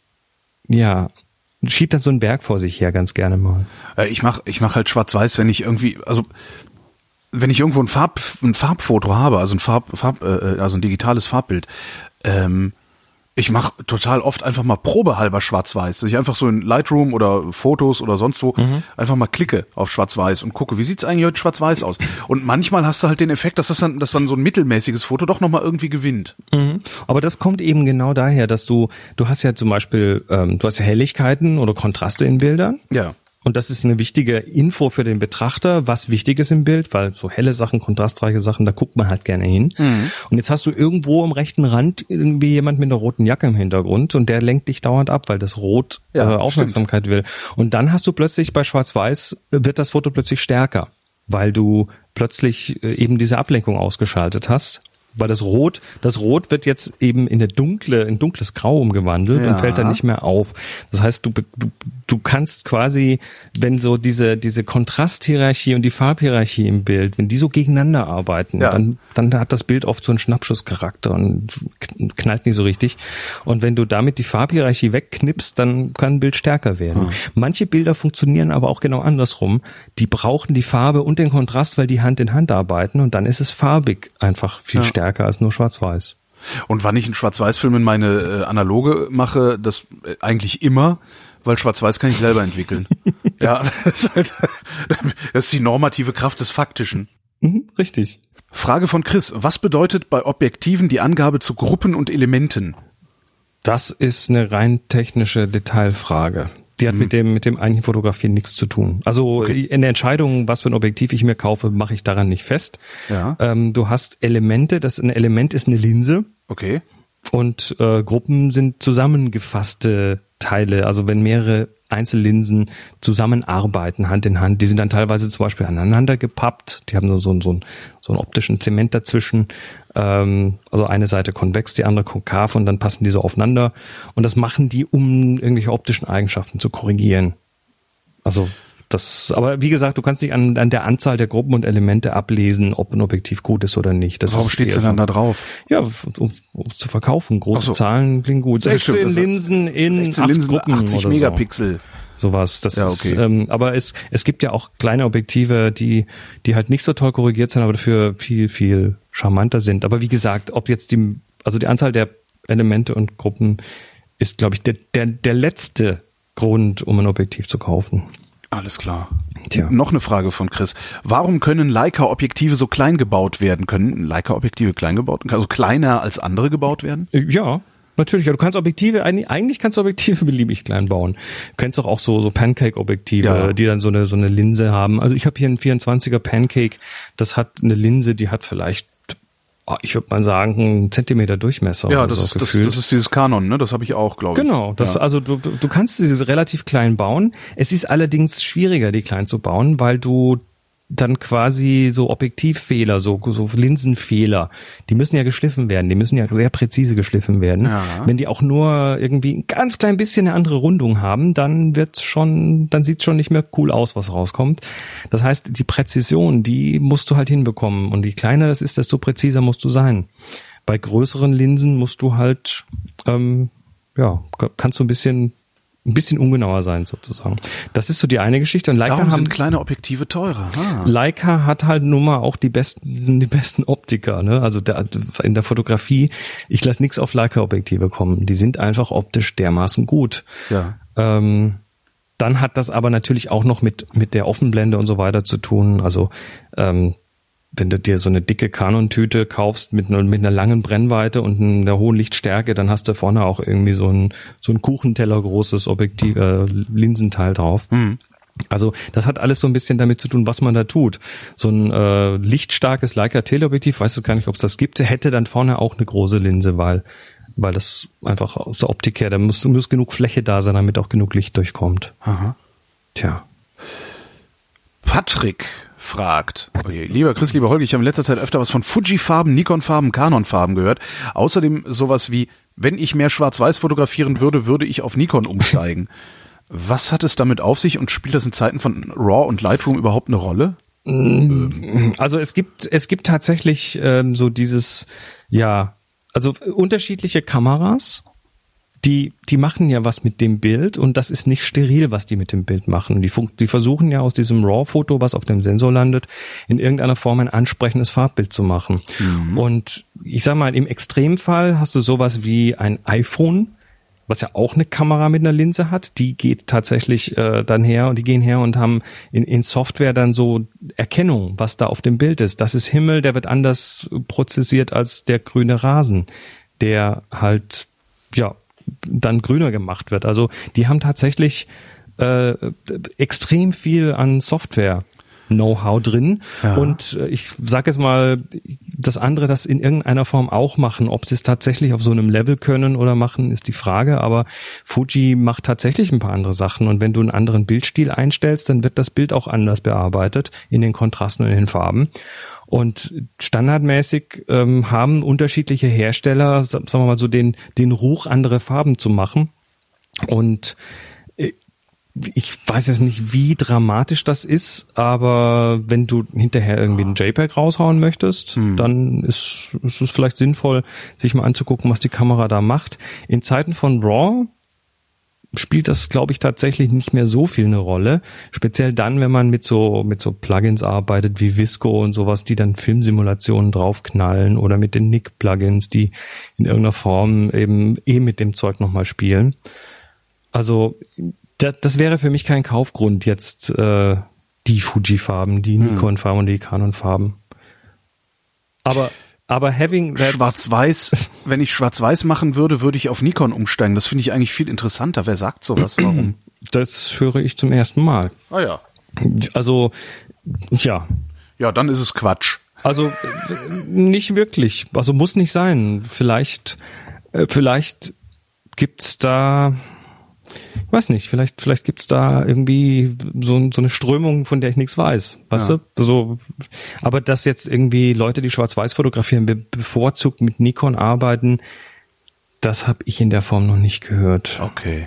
Speaker 3: schiebt dann so einen Berg vor sich her ganz gerne mal.
Speaker 2: Ich mach halt schwarz-weiß, wenn ich irgendwo ein Farbfoto habe, also ein digitales Farbbild, ich mache total oft einfach mal probehalber schwarz-weiß, dass ich einfach so in Lightroom oder Fotos oder sonst wo einfach mal klicke auf schwarz-weiß und gucke, wie sieht's eigentlich heute schwarz-weiß aus? Und manchmal hast du halt den Effekt, dass dann so ein mittelmäßiges Foto doch nochmal irgendwie gewinnt.
Speaker 3: Aber das kommt eben genau daher, dass du hast ja zum Beispiel, du hast ja Helligkeiten oder Kontraste in Bildern.
Speaker 2: Ja.
Speaker 3: Und das ist eine wichtige Info für den Betrachter, was wichtig ist im Bild, weil so helle Sachen, kontrastreiche Sachen, da guckt man halt gerne hin. Und jetzt hast du irgendwo am rechten Rand irgendwie jemand mit einer roten Jacke im Hintergrund und der lenkt dich dauernd ab, weil das Rot Aufmerksamkeit will. Und dann hast du plötzlich bei Schwarz-Weiß, wird das Foto plötzlich stärker, weil du plötzlich eben diese Ablenkung ausgeschaltet hast. Weil das Rot wird jetzt eben in dunkles Grau umgewandelt und fällt dann nicht mehr auf. Das heißt, du kannst quasi, wenn so diese Kontrasthierarchie und die Farbhierarchie im Bild, wenn die so gegeneinander arbeiten, dann hat das Bild oft so einen Schnappschusscharakter und knallt nicht so richtig. Und wenn du damit die Farbhierarchie wegknippst, dann kann ein Bild stärker werden. Manche Bilder funktionieren aber auch genau andersrum. Die brauchen die Farbe und den Kontrast, weil die Hand in Hand arbeiten und dann ist es farbig einfach viel stärker als nur schwarz-weiß.
Speaker 2: Und wann ich einen Schwarz-Weiß-Film in meine Analoge mache, das eigentlich immer, weil Schwarz-Weiß kann ich selber entwickeln. Ja, das ist die normative Kraft des Faktischen.
Speaker 3: Richtig.
Speaker 2: Frage von Chris. Was bedeutet bei Objektiven die Angabe zu Gruppen und Elementen?
Speaker 3: Das ist eine rein technische Detailfrage. Die hat mit dem eigentlichen Fotografieren nichts zu tun. Also in der Entscheidung, was für ein Objektiv ich mir kaufe, mache ich daran nicht fest.
Speaker 2: Ja.
Speaker 3: Du hast Elemente, ein Element ist eine Linse.
Speaker 2: Okay.
Speaker 3: Und Gruppen sind zusammengefasste Teile. Also wenn mehrere Einzellinsen zusammenarbeiten, Hand in Hand, die sind dann teilweise zum Beispiel aneinander gepappt. Die haben so einen optischen Zement dazwischen. Also eine Seite konvex, die andere konkav und dann passen die so aufeinander. Und das machen die, um irgendwelche optischen Eigenschaften zu korrigieren. Also aber wie gesagt, du kannst nicht an der Anzahl der Gruppen und Elemente ablesen, ob ein Objektiv gut ist oder nicht.
Speaker 2: Warum steht's denn dann da drauf?
Speaker 3: Ja, um zu verkaufen. Große Zahlen klingen gut. 16 Linsen in 8 Gruppen
Speaker 2: 80
Speaker 3: oder
Speaker 2: Megapixel.
Speaker 3: Sowas. Das
Speaker 2: ja, okay.
Speaker 3: ist, aber es gibt ja auch kleine Objektive, die halt nicht so toll korrigiert sind, aber dafür viel, viel charmanter sind. Aber wie gesagt, ob jetzt die Anzahl der Elemente und Gruppen ist, glaube ich, der letzte Grund, um ein Objektiv zu kaufen.
Speaker 2: Alles klar.
Speaker 3: Tja.
Speaker 2: Noch eine Frage von Chris. Warum können Leica-Objektive so klein gebaut werden? Können Leica-Objektive klein gebaut werden? Also kleiner als andere gebaut werden?
Speaker 3: Ja, natürlich. Ja, du kannst eigentlich kannst du Objektive beliebig klein bauen. Du kennst doch auch so Pancake-Objektive, die dann so eine Linse haben. Also ich habe hier einen 24er Pancake. Das hat eine Linse, die hat vielleicht, ich würde mal sagen, 1 Zentimeter Durchmesser.
Speaker 2: Ja, das ist dieses Canon, ne? Das habe ich auch, glaube ich.
Speaker 3: Genau, also du kannst diese relativ klein bauen. Es ist allerdings schwieriger, die klein zu bauen, weil du dann quasi so Objektivfehler, so Linsenfehler, die müssen ja geschliffen werden, die müssen ja sehr präzise geschliffen werden. Ja. Wenn die auch nur irgendwie ein ganz klein bisschen eine andere Rundung haben, dann sieht's schon nicht mehr cool aus, was rauskommt. Das heißt, die Präzision, die musst du halt hinbekommen. Und je kleiner das ist, desto präziser musst du sein. Bei größeren Linsen musst du halt, kannst du ein bisschen ungenauer sein sozusagen. Das ist so die eine Geschichte. Und
Speaker 2: Darum sind kleine Objektive teurer.
Speaker 3: Leica hat halt nun mal auch die besten Optiker. Ne? Also in der Fotografie, ich lasse nichts auf Leica-Objektive kommen. Die sind einfach optisch dermaßen gut.
Speaker 2: Ja.
Speaker 3: Dann hat das aber natürlich auch noch mit der Offenblende und so weiter zu tun. Also wenn du dir so eine dicke Canon-Tüte kaufst mit einer langen Brennweite und einer hohen Lichtstärke, dann hast du vorne auch irgendwie so ein Kuchenteller großes Objektiv, Linsenteil drauf. Also das hat alles so ein bisschen damit zu tun, was man da tut. So ein lichtstarkes Leica-Teleobjektiv, weiß ich gar nicht, ob es das gibt, hätte dann vorne auch eine große Linse, weil das einfach aus der Optik her, da muss genug Fläche da sein, damit auch genug Licht durchkommt.
Speaker 2: Aha.
Speaker 3: Tja.
Speaker 2: Patrick fragt, lieber Chris, lieber Holger, ich habe in letzter Zeit öfter was von Fuji-Farben, Nikon-Farben, Canon-Farben gehört. Außerdem sowas wie, wenn ich mehr Schwarz-Weiß fotografieren würde, würde ich auf Nikon umsteigen. Was hat es damit auf sich und spielt das in Zeiten von RAW und Lightroom überhaupt eine Rolle?
Speaker 3: Also es gibt tatsächlich so dieses, also unterschiedliche Kameras, die machen ja was mit dem Bild und das ist nicht steril, was die mit dem Bild machen. Die versuchen ja aus diesem RAW-Foto, was auf dem Sensor landet, in irgendeiner Form ein ansprechendes Farbbild zu machen. Und ich sag mal, im Extremfall hast du sowas wie ein iPhone, was ja auch eine Kamera mit einer Linse hat. Die geht tatsächlich dann her und die gehen her und haben in Software dann so Erkennung, was da auf dem Bild ist. Das ist Himmel, der wird anders prozessiert als der grüne Rasen, der halt, dann grüner gemacht wird. Also die haben tatsächlich extrem viel an Software-Know-how drin. Ja. Und ich sage jetzt mal, dass andere das in irgendeiner Form auch machen. Ob sie es tatsächlich auf so einem Level können oder machen, ist die Frage. Aber Fuji macht tatsächlich ein paar andere Sachen. Und wenn du einen anderen Bildstil einstellst, dann wird das Bild auch anders bearbeitet in den Kontrasten und in den Farben. Und standardmäßig haben unterschiedliche Hersteller, sagen wir mal so, den Ruch, andere Farben zu machen. Und ich weiß jetzt nicht, wie dramatisch das ist, aber wenn du hinterher irgendwie einen JPEG raushauen möchtest, dann ist es vielleicht sinnvoll, sich mal anzugucken, was die Kamera da macht. In Zeiten von RAW spielt das, glaube ich, tatsächlich nicht mehr so viel eine Rolle. Speziell dann, wenn man mit so Plugins arbeitet wie Visco und sowas, die dann Filmsimulationen draufknallen oder mit den Nik-Plugins, die in irgendeiner Form eben mit dem Zeug nochmal spielen. Also Das wäre für mich kein Kaufgrund jetzt, die Fuji-Farben, die Nikon-Farben und die Canon-Farben. Aber having that
Speaker 2: Schwarz-Weiß, wenn ich Schwarz-Weiß machen würde, würde ich auf Nikon umsteigen. Das finde ich eigentlich viel interessanter. Wer sagt sowas? Warum?
Speaker 3: Das höre ich zum ersten Mal.
Speaker 2: Ah ja.
Speaker 3: Also, ja.
Speaker 2: Ja, dann ist es Quatsch.
Speaker 3: Also, nicht wirklich. Also, muss nicht sein. Vielleicht gibt's da, ich weiß nicht, vielleicht gibt's da irgendwie so eine Strömung, von der ich nichts weiß. Weißt du? So, aber dass jetzt irgendwie Leute, die Schwarz-Weiß fotografieren, bevorzugt mit Nikon arbeiten, das habe ich in der Form noch nicht gehört.
Speaker 2: Okay.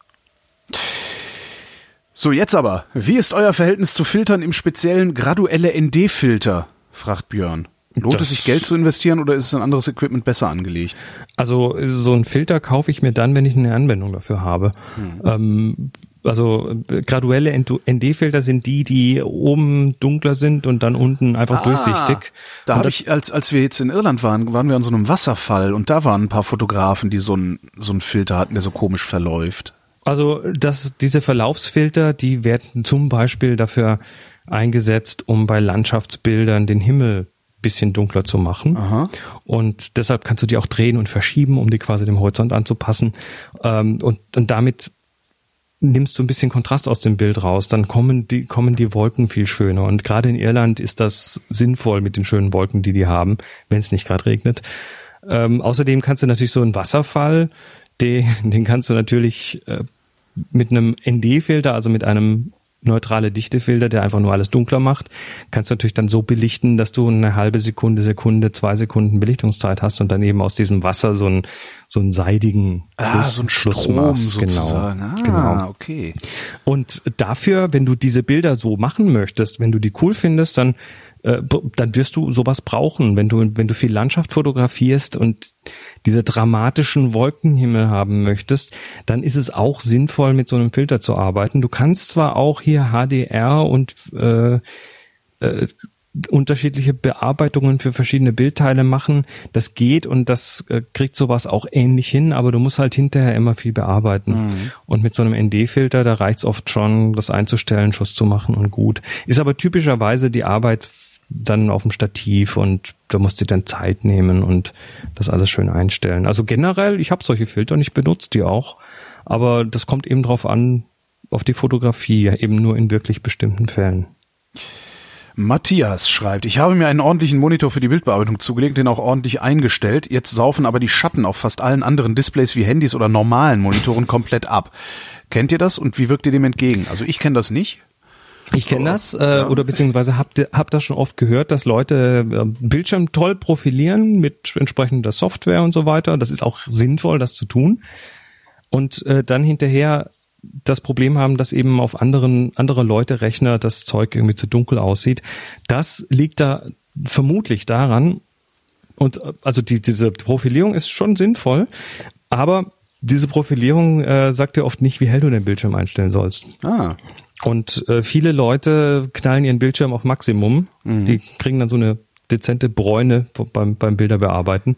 Speaker 2: So, jetzt aber. Wie ist euer Verhältnis zu Filtern, im speziellen graduelle ND-Filter? Fragt Björn. Lohnt es sich, Geld zu investieren, oder ist ein anderes Equipment besser angelegt?
Speaker 3: Also so ein Filter kaufe ich mir dann, wenn ich eine Anwendung dafür habe. Also graduelle ND-Filter sind die oben dunkler sind und dann unten einfach durchsichtig.
Speaker 2: Da habe ich, als wir jetzt in Irland waren wir an so einem Wasserfall und da waren ein paar Fotografen, die so einen Filter hatten, der so komisch verläuft.
Speaker 3: Also diese Verlaufsfilter, die werden zum Beispiel dafür eingesetzt, um bei Landschaftsbildern den Himmel bisschen dunkler zu machen.
Speaker 2: Aha.
Speaker 3: Und deshalb kannst du die auch drehen und verschieben, um die quasi dem Horizont anzupassen. Und damit nimmst du ein bisschen Kontrast aus dem Bild raus. Dann kommen die Wolken viel schöner. Und gerade in Irland ist das sinnvoll mit den schönen Wolken, die haben, wenn es nicht gerade regnet. Außerdem kannst du natürlich so einen Wasserfall, den kannst du natürlich mit einem ND-Filter, also mit einem neutrale Dichtefilter, der einfach nur alles dunkler macht, kannst du natürlich dann so belichten, dass du eine halbe Sekunde, 2 Sekunden Belichtungszeit hast und dann eben aus diesem Wasser so einen seidigen Fluss,
Speaker 2: so ein
Speaker 3: Fluss
Speaker 2: Strom
Speaker 3: machst.
Speaker 2: sozusagen.
Speaker 3: Genau.
Speaker 2: Okay.
Speaker 3: Und dafür, wenn du diese Bilder so machen möchtest, wenn du die cool findest, dann wirst du sowas brauchen, wenn du viel Landschaft fotografierst und diese dramatischen Wolkenhimmel haben möchtest, dann ist es auch sinnvoll, mit so einem Filter zu arbeiten. Du kannst zwar auch hier HDR und unterschiedliche Bearbeitungen für verschiedene Bildteile machen, das geht und das kriegt sowas auch ähnlich hin, aber du musst halt hinterher immer viel bearbeiten. Und mit so einem ND-Filter, da reicht's oft schon, das einzustellen, Schuss zu machen und gut. Ist aber typischerweise die Arbeit dann auf dem Stativ und da musst du dann Zeit nehmen und das alles schön einstellen. Also generell, ich habe solche Filter und ich benutze die auch, aber das kommt eben drauf an, auf die Fotografie, eben nur in wirklich bestimmten Fällen.
Speaker 2: Matthias schreibt, ich habe mir einen ordentlichen Monitor für die Bildbearbeitung zugelegt, den auch ordentlich eingestellt. Jetzt saufen aber die Schatten auf fast allen anderen Displays wie Handys oder normalen Monitoren komplett ab. Kennt ihr das und wie wirkt ihr dem entgegen? Also ich kenne das nicht.
Speaker 3: Ich kenne das, oder beziehungsweise hab das schon oft gehört, dass Leute Bildschirm toll profilieren mit entsprechender Software und so weiter. Das ist auch sinnvoll, das zu tun. Und dann hinterher das Problem haben, dass eben auf andere Leute Rechner das Zeug irgendwie zu dunkel aussieht. Das liegt da vermutlich daran. Und also diese Profilierung ist schon sinnvoll, aber diese Profilierung sagt dir oft nicht, wie hell du den Bildschirm einstellen sollst. Und viele Leute knallen ihren Bildschirm auf Maximum. Die kriegen dann so eine dezente Bräune beim Bilder bearbeiten.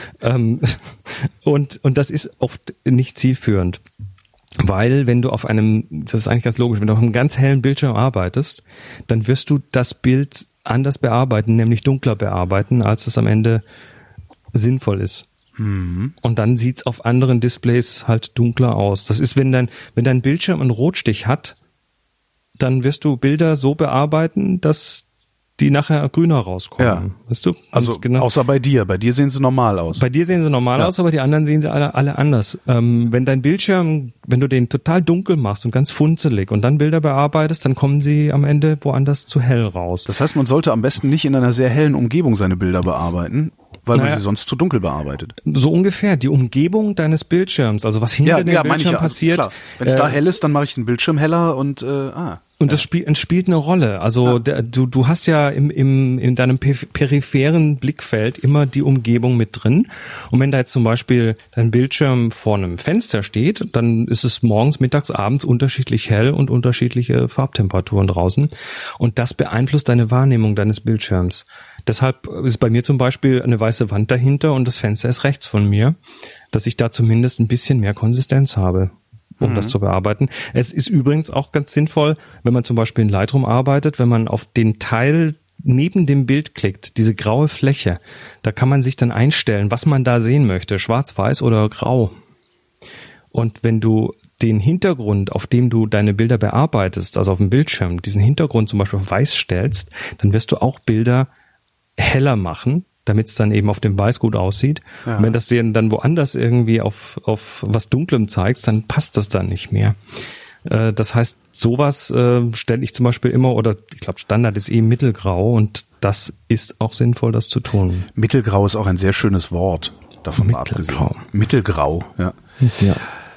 Speaker 3: Und das ist oft nicht zielführend. Weil wenn du das ist eigentlich ganz logisch, wenn du auf einem ganz hellen Bildschirm arbeitest, dann wirst du das Bild anders bearbeiten, nämlich dunkler bearbeiten, als es am Ende sinnvoll ist. Und dann sieht's auf anderen Displays halt dunkler aus. Das ist, wenn dein Bildschirm einen Rotstich hat, dann wirst du Bilder so bearbeiten, dass die nachher grüner rauskommen.
Speaker 2: Ja.
Speaker 3: Weißt du?
Speaker 2: Also außer bei dir. Bei dir sehen sie normal aus.
Speaker 3: Bei dir sehen sie normal aus, aber die anderen sehen sie alle anders. Wenn dein Bildschirm, wenn du den total dunkel machst und ganz funzelig und dann Bilder bearbeitest, dann kommen sie am Ende woanders zu hell raus.
Speaker 2: Das heißt, man sollte am besten nicht in einer sehr hellen Umgebung seine Bilder bearbeiten, weil man sie sonst zu dunkel bearbeitet.
Speaker 3: So ungefähr. Die Umgebung deines Bildschirms, also was hinter dem Bildschirm passiert.
Speaker 2: Also wenn es da hell ist, dann mache ich den Bildschirm heller und
Speaker 3: Und das spielt eine Rolle. Also du hast ja in deinem peripheren Blickfeld immer die Umgebung mit drin. Und wenn da jetzt zum Beispiel dein Bildschirm vor einem Fenster steht, dann ist es morgens, mittags, abends unterschiedlich hell und unterschiedliche Farbtemperaturen draußen. Und das beeinflusst deine Wahrnehmung deines Bildschirms. Deshalb ist bei mir zum Beispiel eine weiße Wand dahinter und das Fenster ist rechts von mir, dass ich da zumindest ein bisschen mehr Konsistenz habe. um das zu bearbeiten. Es ist übrigens auch ganz sinnvoll, wenn man zum Beispiel in Lightroom arbeitet, wenn man auf den Teil neben dem Bild klickt, diese graue Fläche, da kann man sich dann einstellen, was man da sehen möchte, schwarz-weiß oder grau. Und wenn du den Hintergrund, auf dem du deine Bilder bearbeitest, also auf dem Bildschirm, diesen Hintergrund zum Beispiel auf weiß stellst, dann wirst du auch Bilder heller machen, damit es dann eben auf dem Weiß gut aussieht. Ja. Und wenn das dir dann woanders irgendwie auf was Dunklem zeigst, dann passt das dann nicht mehr. Das heißt, sowas stelle ich zum Beispiel immer, oder ich glaube Standard ist mittelgrau und das ist auch sinnvoll, das zu tun.
Speaker 2: Mittelgrau ist auch ein sehr schönes Wort, davon mal abgesehen. Mittelgrau, ja.
Speaker 3: Ja.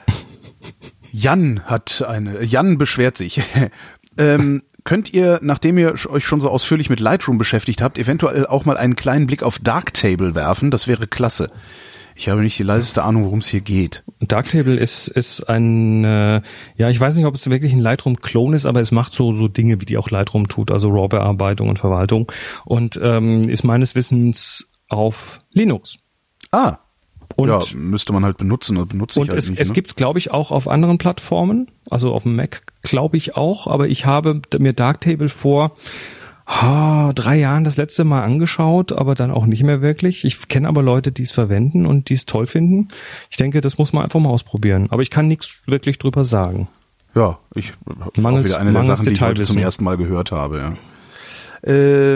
Speaker 2: Jan beschwert sich. Könnt ihr, nachdem ihr euch schon so ausführlich mit Lightroom beschäftigt habt, eventuell auch mal einen kleinen Blick auf Darktable werfen? Das wäre klasse. Ich habe nicht die leiseste Ahnung, worum es hier geht.
Speaker 3: Darktable ist ein, ich weiß nicht, ob es wirklich ein Lightroom-Klon ist, aber es macht so Dinge, wie die auch Lightroom tut, also RAW-Bearbeitung und Verwaltung und ist meines Wissens auf Linux.
Speaker 2: Ah. Und ja, müsste man halt benutzen, oder benutze ich
Speaker 3: und
Speaker 2: halt nicht.
Speaker 3: Es gibt's, glaube ich, auch auf anderen Plattformen, also auf dem Mac, glaube ich auch, aber ich habe mir Darktable vor 3 Jahren das letzte Mal angeschaut, aber dann auch nicht mehr wirklich. Ich kenne aber Leute, die es verwenden und die es toll finden. Ich denke, das muss man einfach mal ausprobieren. Aber ich kann nichts wirklich drüber sagen.
Speaker 2: Ja, ich habe wieder eine der Sachen, die ich heute zum ersten Mal gehört habe. Ja.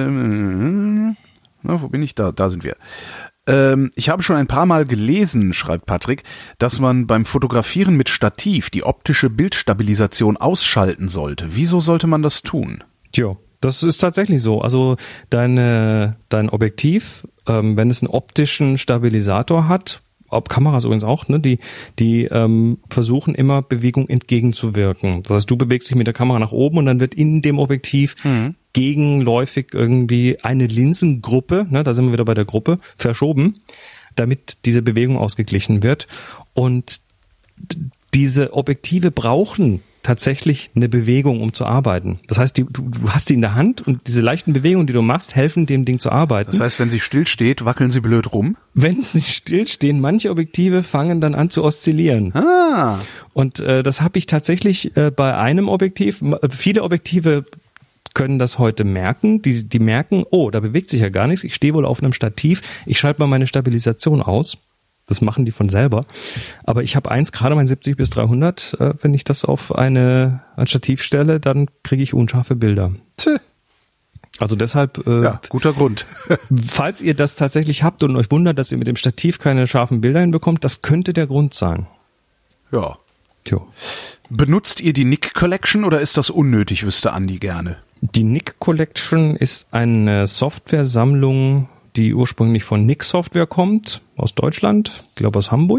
Speaker 2: Wo bin ich? Da sind wir. Ich habe schon ein paar Mal gelesen, schreibt Patrick, dass man beim Fotografieren mit Stativ die optische Bildstabilisation ausschalten sollte. Wieso sollte man das tun?
Speaker 3: Tja, das ist tatsächlich so. Also dein Objektiv, wenn es einen optischen Stabilisator hat, Kameras übrigens auch, ne, die versuchen immer Bewegung entgegenzuwirken. Das heißt, du bewegst dich mit der Kamera nach oben und dann wird in dem Objektiv gegenläufig irgendwie eine Linsengruppe, ne, da sind wir wieder bei der Gruppe, verschoben, damit diese Bewegung ausgeglichen wird. Und diese Objektive brauchen tatsächlich eine Bewegung, um zu arbeiten. Das heißt, du hast die in der Hand und diese leichten Bewegungen, die du machst, helfen dem Ding zu arbeiten.
Speaker 2: Das heißt, wenn sie still steht, wackeln sie blöd rum?
Speaker 3: Wenn sie still stehen, manche Objektive fangen dann an zu oszillieren.
Speaker 2: Ah.
Speaker 3: Und das habe ich tatsächlich bei einem Objektiv. Viele Objektive können das heute merken. Die merken, oh, da bewegt sich ja gar nichts. Ich stehe wohl auf einem Stativ. Ich schalte mal meine Stabilisation aus. Das machen die von selber. Aber ich habe gerade mein 70-300. Wenn ich das auf ein Stativ stelle, dann kriege ich unscharfe Bilder. Also deshalb...
Speaker 2: ja, guter Grund.
Speaker 3: Falls ihr das tatsächlich habt und euch wundert, dass ihr mit dem Stativ keine scharfen Bilder hinbekommt, das könnte der Grund sein.
Speaker 2: Ja.
Speaker 3: Jo.
Speaker 2: Benutzt ihr die Nik Collection oder ist das unnötig, wüsste Andi gerne?
Speaker 3: Die Nik Collection ist eine Softwaresammlung, die ursprünglich von Nik Software kommt, aus Deutschland, ich glaube aus Hamburg,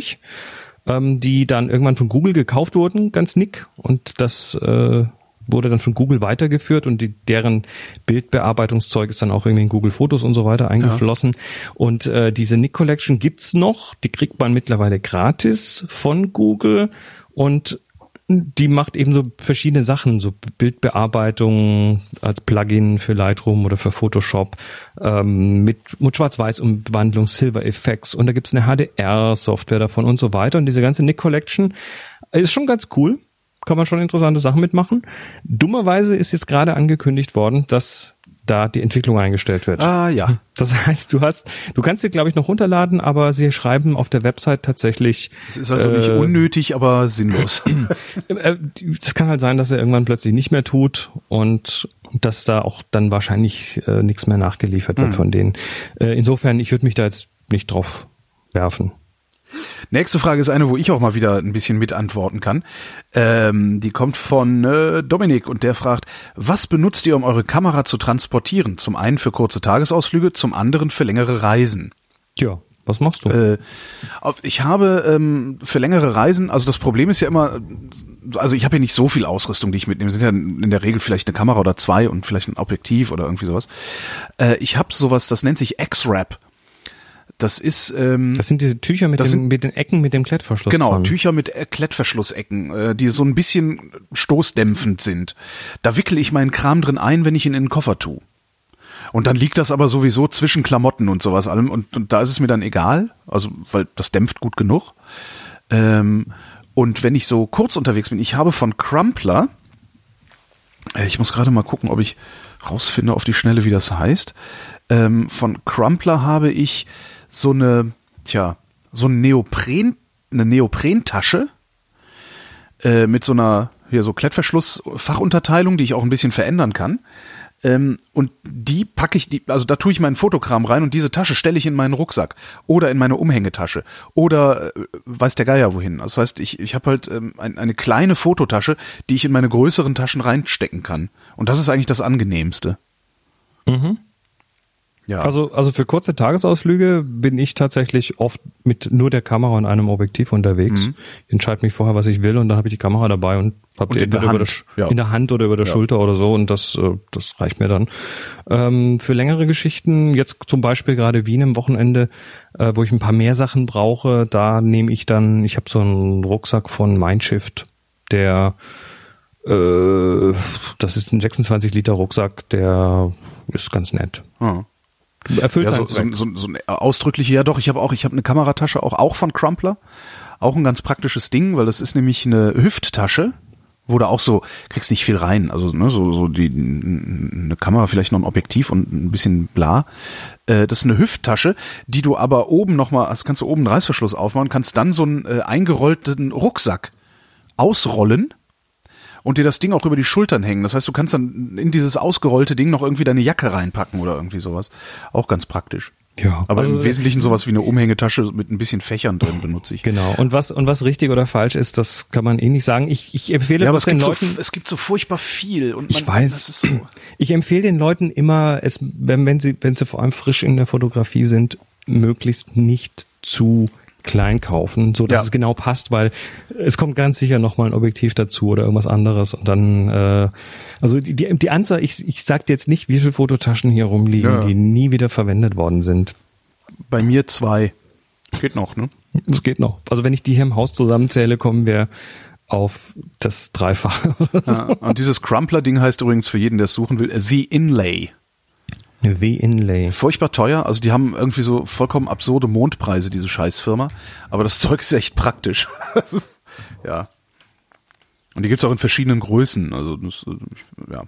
Speaker 3: die dann irgendwann von Google gekauft wurden, ganz Nik, und das wurde dann von Google weitergeführt und deren Bildbearbeitungszeug ist dann auch irgendwie in Google Fotos und so weiter eingeflossen. Ja. Und diese Nik Collection gibt's noch, die kriegt man mittlerweile gratis von Google und die macht eben so verschiedene Sachen, so Bildbearbeitung als Plugin für Lightroom oder für Photoshop, mit Schwarz-Weiß-Umwandlung, Silver Effects, und da gibt's eine HDR-Software davon und so weiter. Und diese ganze Nik Collection ist schon ganz cool, kann man schon interessante Sachen mitmachen. Dummerweise ist jetzt gerade angekündigt worden, dass da die Entwicklung eingestellt wird.
Speaker 2: Ah, ja.
Speaker 3: Das heißt, du kannst sie, glaube ich, noch runterladen, aber sie schreiben auf der Website tatsächlich...
Speaker 2: Es ist also nicht unnötig, aber sinnlos.
Speaker 3: Das kann halt sein, dass er irgendwann plötzlich nicht mehr tut und dass da auch dann wahrscheinlich nichts mehr nachgeliefert wird von denen. Insofern, ich würde mich da jetzt nicht drauf werfen.
Speaker 2: Nächste Frage ist eine, wo ich auch mal wieder ein bisschen mitantworten kann. Die kommt von Dominik und der fragt, was benutzt ihr, um eure Kamera zu transportieren? Zum einen für kurze Tagesausflüge, zum anderen für längere Reisen.
Speaker 3: Ja, was machst du?
Speaker 2: Ich habe für längere Reisen, also das Problem ist ja immer, also ich habe ja nicht so viel Ausrüstung, die ich mitnehme. Es sind ja in der Regel vielleicht eine Kamera oder 2 und vielleicht ein Objektiv oder irgendwie sowas. Ich habe sowas, das nennt sich X-Wrap. Das ist
Speaker 3: das sind diese Tücher mit den Ecken mit dem Klettverschluss.
Speaker 2: Genau,
Speaker 3: dran.
Speaker 2: Tücher mit Klettverschlussecken, die so ein bisschen stoßdämpfend sind. Da wickele ich meinen Kram drin ein, wenn ich ihn in den Koffer tue. Und dann liegt das aber sowieso zwischen Klamotten und sowas allem und da ist es mir dann egal, also weil das dämpft gut genug. Und wenn ich so kurz unterwegs bin, ich habe von Crumpler, ich muss gerade mal gucken, ob ich rausfinde auf die Schnelle, wie das heißt. Von Crumpler habe ich so eine Neoprentasche mit so einer so Klettverschluss-Fachunterteilung, die ich auch ein bisschen verändern kann. Und die packe ich, also da tue ich meinen Fotokram rein und diese Tasche stelle ich in meinen Rucksack oder in meine Umhängetasche oder weiß der Geier wohin. Das heißt, ich habe halt eine kleine Fototasche, die ich in meine größeren Taschen reinstecken kann. Und das ist eigentlich das Angenehmste.
Speaker 3: Mhm.
Speaker 2: Ja.
Speaker 3: Also für kurze Tagesausflüge bin ich tatsächlich oft mit nur der Kamera und einem Objektiv unterwegs. Ich entscheide mich vorher, was ich will, und dann habe ich die Kamera dabei und habe die entweder in der Hand oder über der Schulter oder so, und das reicht mir dann. Für längere Geschichten, jetzt zum Beispiel gerade Wien am Wochenende, wo ich ein paar mehr Sachen brauche, da nehme ich dann, ich habe so einen Rucksack von Mindshift, der das ist ein 26 Liter Rucksack, der ist ganz nett. Erfüllt
Speaker 2: so eine ausdrückliche, ich habe eine Kameratasche, auch von Crumpler, auch ein ganz praktisches Ding, weil das ist nämlich eine Hüfttasche, wo du auch so, kriegst nicht viel rein, also ne, eine Kamera, vielleicht noch ein Objektiv und ein bisschen bla. Das ist eine Hüfttasche, die du aber oben nochmal, also kannst du oben einen Reißverschluss aufmachen, kannst dann so einen eingerollten Rucksack ausrollen und dir das Ding auch über die Schultern hängen. Das heißt, du kannst dann in dieses ausgerollte Ding noch irgendwie deine Jacke reinpacken oder irgendwie sowas. Auch ganz praktisch.
Speaker 3: Ja.
Speaker 2: Aber im Wesentlichen sowas wie eine Umhängetasche mit ein bisschen Fächern drin benutze ich.
Speaker 3: Genau. Und was richtig oder falsch ist, das kann man nicht sagen. Ich empfehle
Speaker 2: aber
Speaker 3: den Leuten.
Speaker 2: Es gibt so furchtbar viel. Und
Speaker 3: ich weiß.
Speaker 2: Das ist so.
Speaker 3: Ich empfehle den Leuten immer, wenn sie vor allem frisch in der Fotografie sind, möglichst nicht zu klein kaufen, so dass es genau passt, weil es kommt ganz sicher noch mal ein Objektiv dazu oder irgendwas anderes, und dann also die Anzahl, ich sag dir jetzt nicht, wie viele Fototaschen hier rumliegen, die nie wieder verwendet worden sind.
Speaker 2: Bei mir 2. Geht noch, ne?
Speaker 3: Das geht noch. Also wenn ich die hier im Haus zusammenzähle, kommen wir auf das Dreifache.
Speaker 2: Ja, und dieses Crumpler-Ding heißt übrigens für jeden, der es suchen will, The Inlay.
Speaker 3: The Inlay.
Speaker 2: Furchtbar teuer, also die haben irgendwie so vollkommen absurde Mondpreise, diese Scheißfirma, aber das Zeug ist echt praktisch. Das ist, ja. Und die gibt's auch in verschiedenen Größen, also das, ja.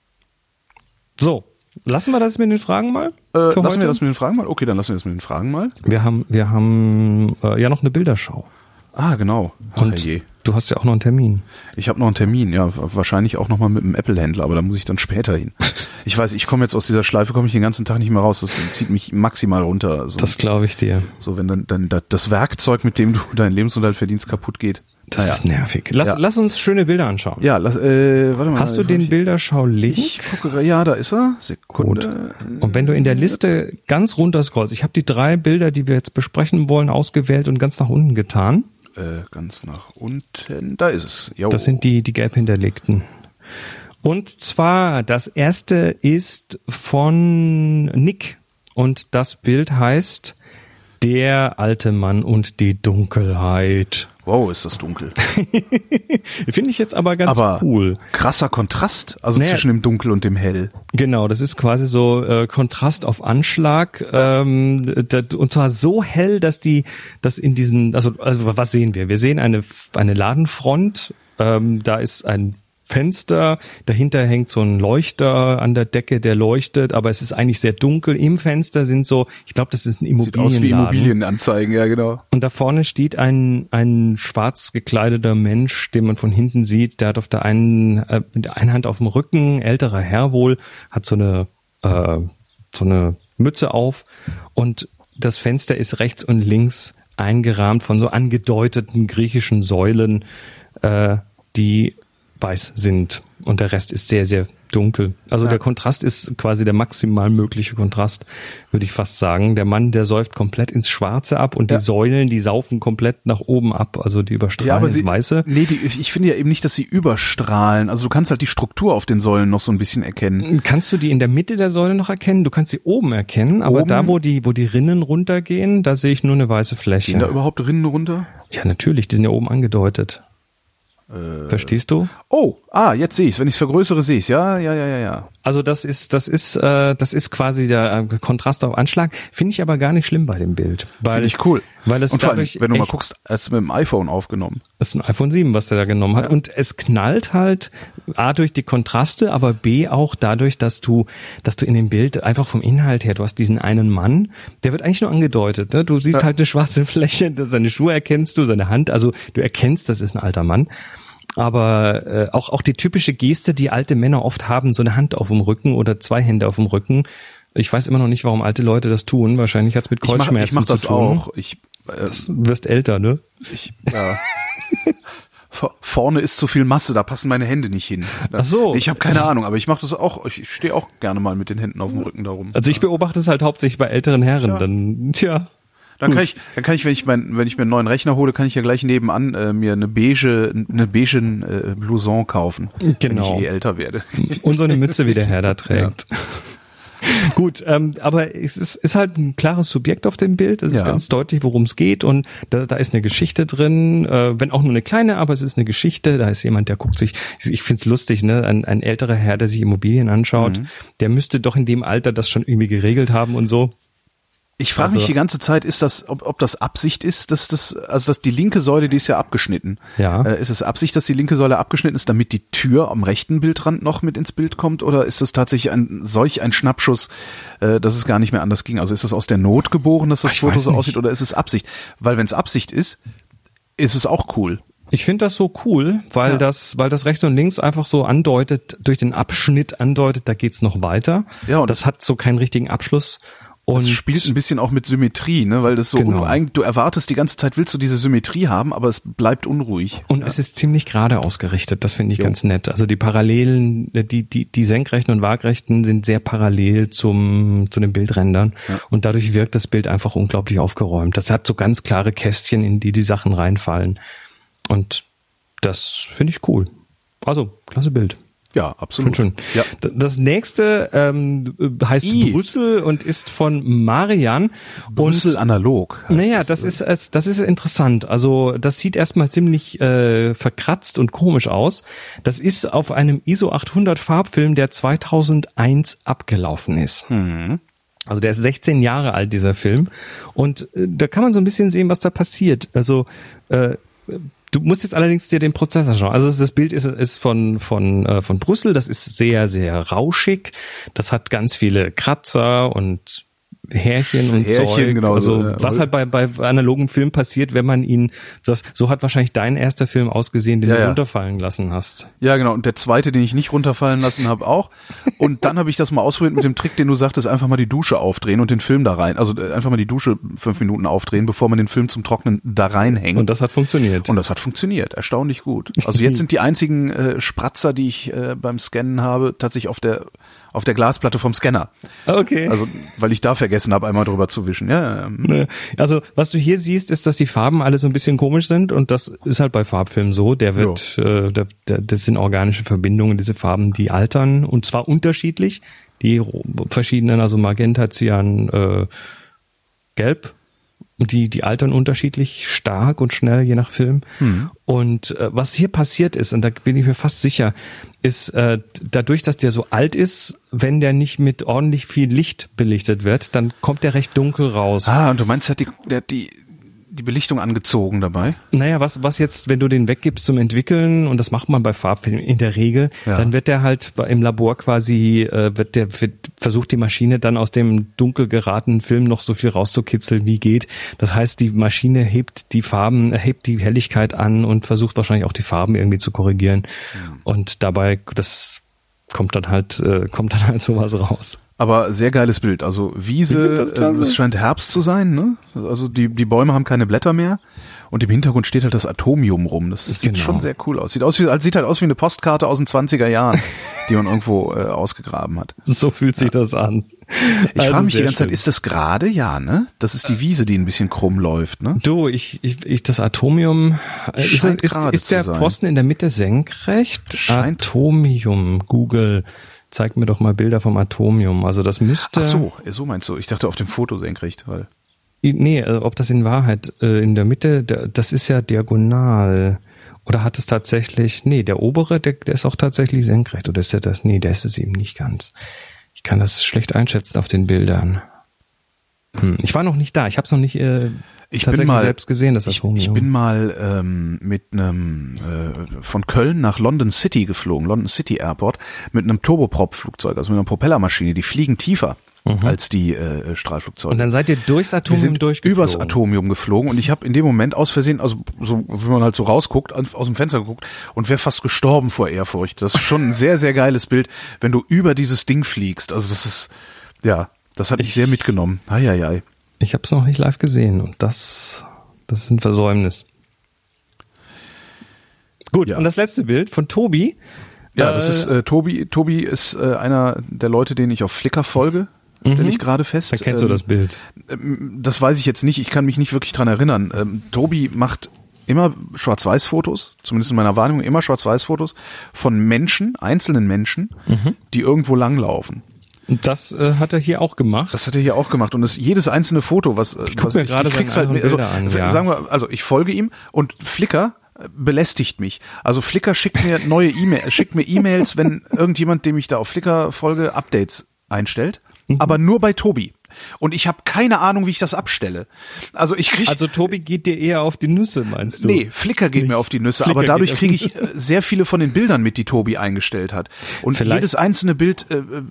Speaker 3: So, lassen wir das mit den Fragen mal?
Speaker 2: Lassen wir das mit den Fragen mal? Okay, dann lassen wir das mit den Fragen mal.
Speaker 3: Wir haben ja noch eine Bilderschau.
Speaker 2: Ah, genau.
Speaker 3: Und du hast ja auch noch einen Termin.
Speaker 2: Ich habe noch einen Termin, ja, wahrscheinlich auch nochmal mit einem Apple-Händler, aber da muss ich dann später hin. Ich weiß, ich komme jetzt aus dieser Schleife, komme ich den ganzen Tag nicht mehr raus, das zieht mich maximal runter. Also,
Speaker 3: das glaube ich dir.
Speaker 2: So, wenn dann das Werkzeug, mit dem du deinen Lebensunterhalt verdienst, kaputt geht.
Speaker 3: Das ist nervig. Lass uns schöne Bilder anschauen.
Speaker 2: Ja, warte mal.
Speaker 3: Hast du den Bilderschau-Link?
Speaker 2: Ich gucke, ja, da ist er. Sekunde.
Speaker 3: Gut. Und wenn du in der Liste ganz runter scrollst, ich habe die 3 Bilder, die wir jetzt besprechen wollen, ausgewählt und ganz nach unten getan.
Speaker 2: Ganz nach unten, da ist es. Jo.
Speaker 3: Das sind die gelb hinterlegten. Und zwar, das erste ist von Nick und das Bild heißt Der alte Mann und die Dunkelheit.
Speaker 2: Wow, ist das dunkel.
Speaker 3: Finde ich jetzt aber ganz cool.
Speaker 2: Krasser Kontrast, also zwischen dem Dunkel und dem Hell.
Speaker 3: Genau, das ist quasi so Kontrast auf Anschlag, und zwar so hell, dass das in diesen, also was sehen wir? Wir sehen eine Ladenfront, da ist ein Fenster, dahinter hängt so ein Leuchter an der Decke, der leuchtet, aber es ist eigentlich sehr dunkel. Im Fenster sind so, ich glaube, das ist ein Immobilienladen.
Speaker 2: Sieht aus wie Immobilienanzeigen, ja genau.
Speaker 3: Und da vorne steht ein schwarz gekleideter Mensch, den man von hinten sieht. Der hat auf der einen Hand auf dem Rücken, älterer Herr wohl, hat so eine Mütze auf, und das Fenster ist rechts und links eingerahmt von so angedeuteten griechischen Säulen, die weiß sind, und der Rest ist sehr, sehr dunkel. Also der Kontrast ist quasi der maximal mögliche Kontrast, würde ich fast sagen. Der Mann, der säuft komplett ins Schwarze ab, und die Säulen, die saufen komplett nach oben ab, also die überstrahlen ins Weiße.
Speaker 2: Nee, ich finde ja eben nicht, dass sie überstrahlen. Also du kannst halt die Struktur auf den Säulen noch so ein bisschen erkennen.
Speaker 3: Kannst du die in der Mitte der Säule noch erkennen? Du kannst sie oben erkennen, aber da, wo die Rinnen runtergehen, da sehe ich nur eine weiße Fläche.
Speaker 2: Gehen da überhaupt Rinnen runter?
Speaker 3: Ja, natürlich, die sind ja oben angedeutet. Verstehst du?
Speaker 2: Jetzt sehe ich's. Wenn ich es vergrößere, sehe ich's. Ja.
Speaker 3: Also das ist quasi der Kontrast auf Anschlag. Finde ich aber gar nicht schlimm bei dem Bild.
Speaker 2: Finde ich cool.
Speaker 3: Weil es
Speaker 2: und vor allem, wenn du mal guckst, es ist mit dem iPhone aufgenommen.
Speaker 3: Das ist ein iPhone 7, was der da genommen hat. Ja. Und es knallt halt A durch die Kontraste, aber B auch dadurch, dass du in dem Bild einfach vom Inhalt her, du hast diesen einen Mann, der wird eigentlich nur angedeutet. Ne? Du siehst halt eine schwarze Fläche, seine Schuhe erkennst du, seine Hand, also du erkennst, das ist ein alter Mann. Aber auch die typische Geste, die alte Männer oft haben, so eine Hand auf dem Rücken oder 2 Hände auf dem Rücken. Ich weiß immer noch nicht, warum alte Leute das tun. Wahrscheinlich hat's mit Kreuzschmerzen zu tun. Ich mach das auch. Du wirst älter, ne?
Speaker 2: Vorne ist zu viel Masse, da passen meine Hände nicht hin.
Speaker 3: Ach so.
Speaker 2: Ich habe keine Ahnung, aber ich mache das auch. Ich stehe auch gerne mal mit den Händen auf dem Rücken da rum.
Speaker 3: Also ich beobachte es halt hauptsächlich bei älteren Herren. Ja.
Speaker 2: Dann kann ich, wenn ich mir einen neuen Rechner hole, kann ich ja gleich nebenan mir eine beigen Blouson kaufen,
Speaker 3: genau.
Speaker 2: Wenn ich älter werde.
Speaker 3: Und so eine Mütze, wie der Herr da trägt. Ja. Gut, aber es ist halt ein klares Subjekt auf dem Bild. Es ist ganz deutlich, worum es geht, und da ist eine Geschichte drin, wenn auch nur eine kleine, aber es ist eine Geschichte. Da ist jemand, der guckt sich, ich find's lustig, ne, ein älterer Herr, der sich Immobilien anschaut, der müsste doch in dem Alter das schon irgendwie geregelt haben und so.
Speaker 2: Ich frage mich die ganze Zeit, ist das, ob das Absicht ist, dass die linke Säule, die ist ja abgeschnitten.
Speaker 3: Ja.
Speaker 2: Ist es Absicht, dass die linke Säule abgeschnitten ist, damit die Tür am rechten Bildrand noch mit ins Bild kommt, oder ist das tatsächlich solch ein Schnappschuss, dass es gar nicht mehr anders ging? Also ist das aus der Not geboren, dass das Foto so aussieht, oder ist es Absicht? Weil wenn es Absicht ist es auch cool.
Speaker 3: Ich finde das so cool, weil das rechts und links einfach so andeutet, durch den Abschnitt andeutet, da geht's noch weiter. Ja, und das hat so keinen richtigen Abschluss. Und
Speaker 2: es spielt ein bisschen auch mit Symmetrie, ne, weil das so du erwartest die ganze Zeit, willst du diese Symmetrie haben, aber es bleibt unruhig.
Speaker 3: Und es ist ziemlich gerade ausgerichtet, das finde ich ganz nett. Also die Parallelen, die Senkrechten und Waagrechten sind sehr parallel zu den Bildrändern, und dadurch wirkt das Bild einfach unglaublich aufgeräumt. Das hat so ganz klare Kästchen, in die Sachen reinfallen, und das finde ich cool. Also, klasse Bild.
Speaker 2: Ja, absolut.
Speaker 3: Schön. Ja. Das nächste heißt Brüssel und ist von Marian.
Speaker 2: Brüssel analog.
Speaker 3: Naja, das ist interessant. Also das sieht erstmal ziemlich verkratzt und komisch aus. Das ist auf einem ISO 800 Farbfilm, der 2001 abgelaufen ist. Also der ist 16 Jahre alt, dieser Film. Und da kann man so ein bisschen sehen, was da passiert. Also du musst jetzt allerdings dir den Prozessor schauen. Also das Bild ist von Brüssel. Das ist sehr, sehr rauschig. Das hat ganz viele Kratzer und Härchen und Zeug.
Speaker 2: Genau,
Speaker 3: also was halt bei analogen Filmen passiert, wenn man ihn, so hat wahrscheinlich dein erster Film ausgesehen, den du runterfallen lassen hast.
Speaker 2: Ja, genau. Und der zweite, den ich nicht runterfallen lassen habe, auch. Und dann habe ich das mal ausprobiert mit dem Trick, den du sagtest, einfach mal die Dusche aufdrehen und den Film da rein. Also einfach mal die Dusche 5 Minuten aufdrehen, bevor man den Film zum Trocknen da reinhängt.
Speaker 3: Und das hat funktioniert.
Speaker 2: Erstaunlich gut. Also jetzt sind die einzigen Spratzer, die ich beim Scannen habe, tatsächlich auf der Glasplatte vom Scanner.
Speaker 3: Okay.
Speaker 2: Also, weil ich da vergessen habe, einmal drüber zu wischen. Ja.
Speaker 3: Also, was du hier siehst, ist, dass die Farben alle so ein bisschen komisch sind, und das ist halt bei Farbfilmen so. Das sind organische Verbindungen, diese Farben, die altern, und zwar unterschiedlich. Die verschiedenen, also Magenta, Cyan, Gelb, die altern unterschiedlich stark und schnell, je nach Film. Und was hier passiert ist, und da bin ich mir fast sicher, ist dadurch, dass der so alt ist, wenn der nicht mit ordentlich viel Licht belichtet wird, dann kommt der recht dunkel raus.
Speaker 2: Und du meinst, der hat die Belichtung angezogen dabei?
Speaker 3: Naja, was jetzt, wenn du den weggibst zum Entwickeln, und das macht man bei Farbfilmen in der Regel, dann wird der halt im Labor quasi, versucht die Maschine dann aus dem dunkel geratenen Film noch so viel rauszukitzeln, wie geht. Das heißt, die Maschine hebt die Helligkeit an und versucht wahrscheinlich auch die Farben irgendwie zu korrigieren. Und dabei, das kommt dann halt sowas raus.
Speaker 2: Aber sehr geiles Bild. Also Wiese, es scheint Herbst zu sein, ne? Also die Bäume haben keine Blätter mehr, und im Hintergrund steht halt das Atomium rum. Das sieht schon sehr cool aus. Sieht halt aus wie eine Postkarte aus den 20er Jahren, die man irgendwo ausgegraben hat.
Speaker 3: So fühlt sich das an.
Speaker 2: Ich frage mich die ganze Zeit, ist das gerade? Ja, ne? Das ist die Wiese, die ein bisschen krumm läuft, ne?
Speaker 3: Du, das Atomium, ist der Pfosten in der Mitte senkrecht? Atomium, Google. Zeig mir doch mal Bilder vom Atomium. Also das müsste...
Speaker 2: Ach so meinst du. Ich dachte auf dem Foto senkrecht, weil...
Speaker 3: Nee, ob das in Wahrheit in der Mitte, das ist ja diagonal. Oder hat es tatsächlich, der obere, der ist auch tatsächlich senkrecht. Oder ist der das? Nee, der ist es eben nicht ganz. Ich kann das schlecht einschätzen auf den Bildern. Ich war noch nicht da. Ich habe es noch nicht tatsächlich selbst gesehen, das Atomium.
Speaker 2: Ich bin mal mit einem von Köln nach London City geflogen, London City Airport, mit einem Turboprop-Flugzeug, also mit einer Propellermaschine. Die fliegen tiefer als die Strahlflugzeuge.
Speaker 3: Und dann seid ihr durchs Atomium durchgeflogen?
Speaker 2: Übers Atomium geflogen und ich habe in dem Moment aus Versehen, also so, wenn man halt so rausguckt, aus dem Fenster geguckt und wäre fast gestorben vor Ehrfurcht. Das ist schon ein sehr, sehr geiles Bild, wenn du über dieses Ding fliegst. Also das ist, ja, das hat mich sehr mitgenommen. Eieiei.
Speaker 3: Ich habe es noch nicht live gesehen und das ist ein Versäumnis. Gut, und das letzte Bild von Tobi.
Speaker 2: Ja, das ist Tobi. Tobi ist einer der Leute, denen ich auf Flickr folge. Stelle ich gerade fest.
Speaker 3: Da kennst du das Bild.
Speaker 2: Das weiß ich jetzt nicht. Ich kann mich nicht wirklich dran erinnern. Tobi macht immer Schwarz-Weiß-Fotos, zumindest in meiner Wahrnehmung immer Schwarz-Weiß-Fotos von Menschen, einzelnen Menschen, die irgendwo langlaufen.
Speaker 3: Das hat er hier auch gemacht.
Speaker 2: Das hat er hier auch gemacht. Und jedes einzelne Foto, was ich krieg's halt, also, sagen wir, also ich folge ihm und Flickr belästigt mich. Also Flickr schickt mir E-Mails, wenn irgendjemand, dem ich da auf Flickr folge, Updates einstellt. Aber nur bei Tobi. Und ich habe keine Ahnung, wie ich das abstelle. Also
Speaker 3: Tobi geht dir eher auf die Nüsse, meinst du?
Speaker 2: Nee, Flickr geht mir auf die Nüsse, aber dadurch kriege ich sehr viele von den Bildern mit, die Tobi eingestellt hat. Und jedes einzelne Bild,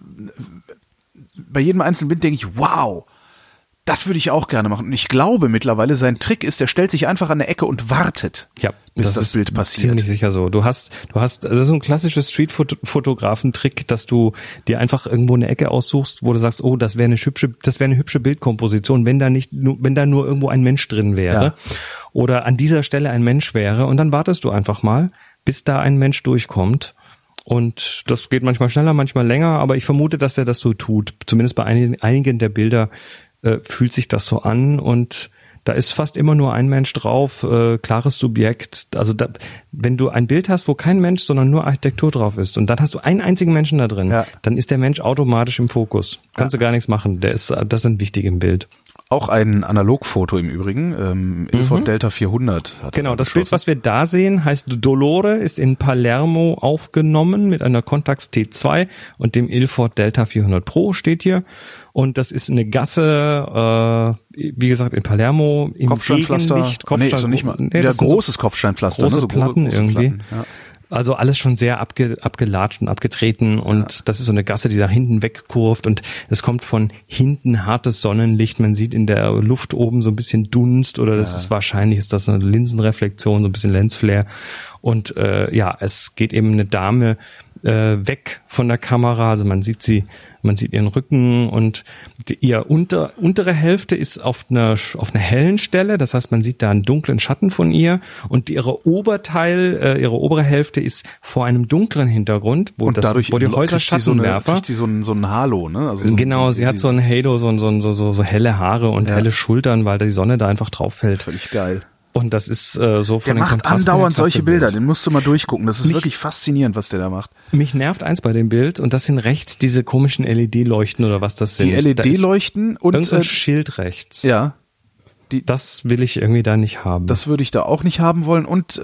Speaker 2: bei jedem einzelnen Bild denke ich, wow, das würde ich auch gerne machen. Und ich glaube mittlerweile, sein Trick ist, der stellt sich einfach an der Ecke und wartet, bis das Bild passiert.
Speaker 3: Ziemlich sicher so. Du hast, das ist so ein klassisches Streetfotografen-Trick, dass du dir einfach irgendwo eine Ecke aussuchst, wo du sagst, oh, das wäre eine hübsche Bildkomposition, wenn da nur irgendwo ein Mensch drin wäre oder an dieser Stelle ein Mensch wäre, und dann wartest du einfach mal, bis da ein Mensch durchkommt. Und das geht manchmal schneller, manchmal länger, aber ich vermute, dass er das so tut. Zumindest bei einigen der Bilder fühlt sich das so an, und da ist fast immer nur ein Mensch drauf, klares Subjekt. Also wenn du ein Bild hast, wo kein Mensch, sondern nur Architektur drauf ist, und dann hast du einen einzigen Menschen da drin, dann ist der Mensch automatisch im Fokus. Kannst du gar nichts machen. Das ist wichtig im Bild.
Speaker 2: Auch ein Analogfoto im Übrigen, Ilford Delta 400.
Speaker 3: Genau, das Bild, was wir da sehen, heißt Dolore, ist in Palermo aufgenommen mit einer Contax T2 und dem Ilford Delta 400 Pro steht hier. Und das ist eine Gasse, wie gesagt, in Palermo, im
Speaker 2: Kopfsteinpflaster. Großes Kopfsteinpflaster.
Speaker 3: Große Platten
Speaker 2: große
Speaker 3: irgendwie.
Speaker 2: Platten, ja.
Speaker 3: Also alles schon sehr abgelatscht und abgetreten, und das ist so eine Gasse, die da hinten wegkurvt, und es kommt von hinten hartes Sonnenlicht. Man sieht in der Luft oben so ein bisschen Dunst, oder das ist wahrscheinlich, ist das eine Linsenreflexion, so ein bisschen Lensflare. Und es geht eben eine Dame weg von der Kamera, also man sieht ihren Rücken, und ihr untere Hälfte ist auf einer hellen Stelle, das heißt, man sieht da einen dunklen Schatten von ihr, und ihre obere Hälfte ist vor einem dunklen Hintergrund, wo die Häuser Schattenwerfer.
Speaker 2: Kriegt sie so ein Halo, ne? Also
Speaker 3: genau, sie hat so ein Halo, so helle Haare und helle Schultern, weil die Sonne da einfach drauf fällt.
Speaker 2: Völlig geil.
Speaker 3: Und das ist so von den Kontrasten.
Speaker 2: Der macht andauernd solche Bilder, den musst du mal durchgucken. Das ist wirklich faszinierend, was der da macht.
Speaker 3: Mich nervt eins bei dem Bild, und das sind rechts diese komischen LED-Leuchten oder was das sind.
Speaker 2: Die LED-Leuchten und
Speaker 3: irgend so ein Schild rechts.
Speaker 2: Ja.
Speaker 3: Das will ich irgendwie da nicht haben.
Speaker 2: Das würde ich da auch nicht haben wollen. Und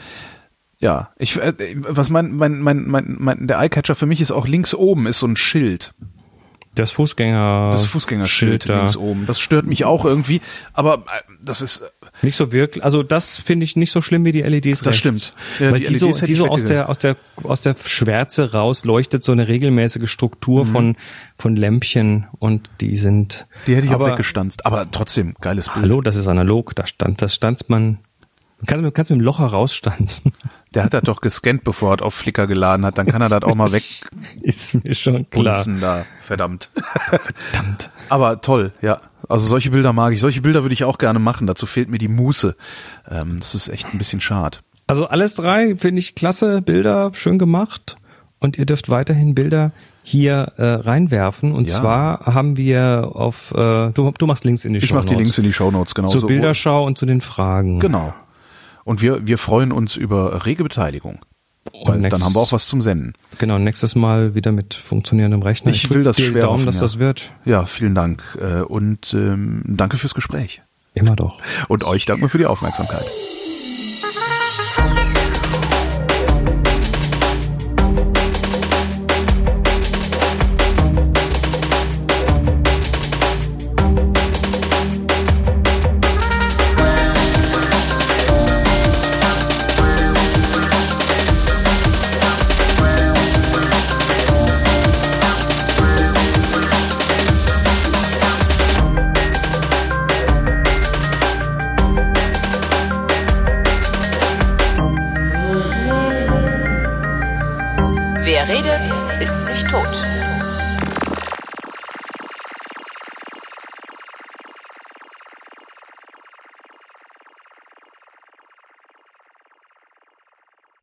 Speaker 2: was der Eyecatcher für mich ist, auch links oben ist so ein Schild.
Speaker 3: Das Fußgängerschild
Speaker 2: links oben. Das stört mich auch irgendwie, aber das ist
Speaker 3: nicht so wirklich. Also das finde ich nicht so schlimm wie die LEDs.
Speaker 2: Das stimmt.
Speaker 3: Ja, weil die so aus der Schwärze raus leuchtet so eine regelmäßige Struktur von Lämpchen, und die hätte
Speaker 2: ich auch weggestanzt. Aber trotzdem geiles Bild.
Speaker 3: Hallo, das ist analog. Das stanzt man. Kannst mit dem Loch herausstanzen.
Speaker 2: Der hat das doch gescannt, bevor er das auf Flickr geladen hat. Dann kann er das auch mal weg.
Speaker 3: Ist mir schon klar.
Speaker 2: Da. Verdammt. Aber toll, ja. Also solche Bilder mag ich. Solche Bilder würde ich auch gerne machen. Dazu fehlt mir die Muße. Das ist echt ein bisschen schade.
Speaker 3: Also alles drei finde ich klasse Bilder, schön gemacht. Und ihr dürft weiterhin Bilder hier reinwerfen. Und zwar haben wir du machst Links in die Shownotes.
Speaker 2: Ich mache die Links in die Shownotes, genau.
Speaker 3: Zur Bilderschau und zu den Fragen.
Speaker 2: Genau. Und wir freuen uns über rege Beteiligung. Weil dann haben wir auch was zum Senden.
Speaker 3: Genau, nächstes Mal wieder mit funktionierendem Rechner.
Speaker 2: Ich will das schwer
Speaker 3: hoffen, dass das wird.
Speaker 2: Ja, vielen Dank. Und danke fürs Gespräch.
Speaker 3: Immer doch.
Speaker 2: Und euch danken wir für die Aufmerksamkeit.
Speaker 1: Wer redet, ist nicht tot.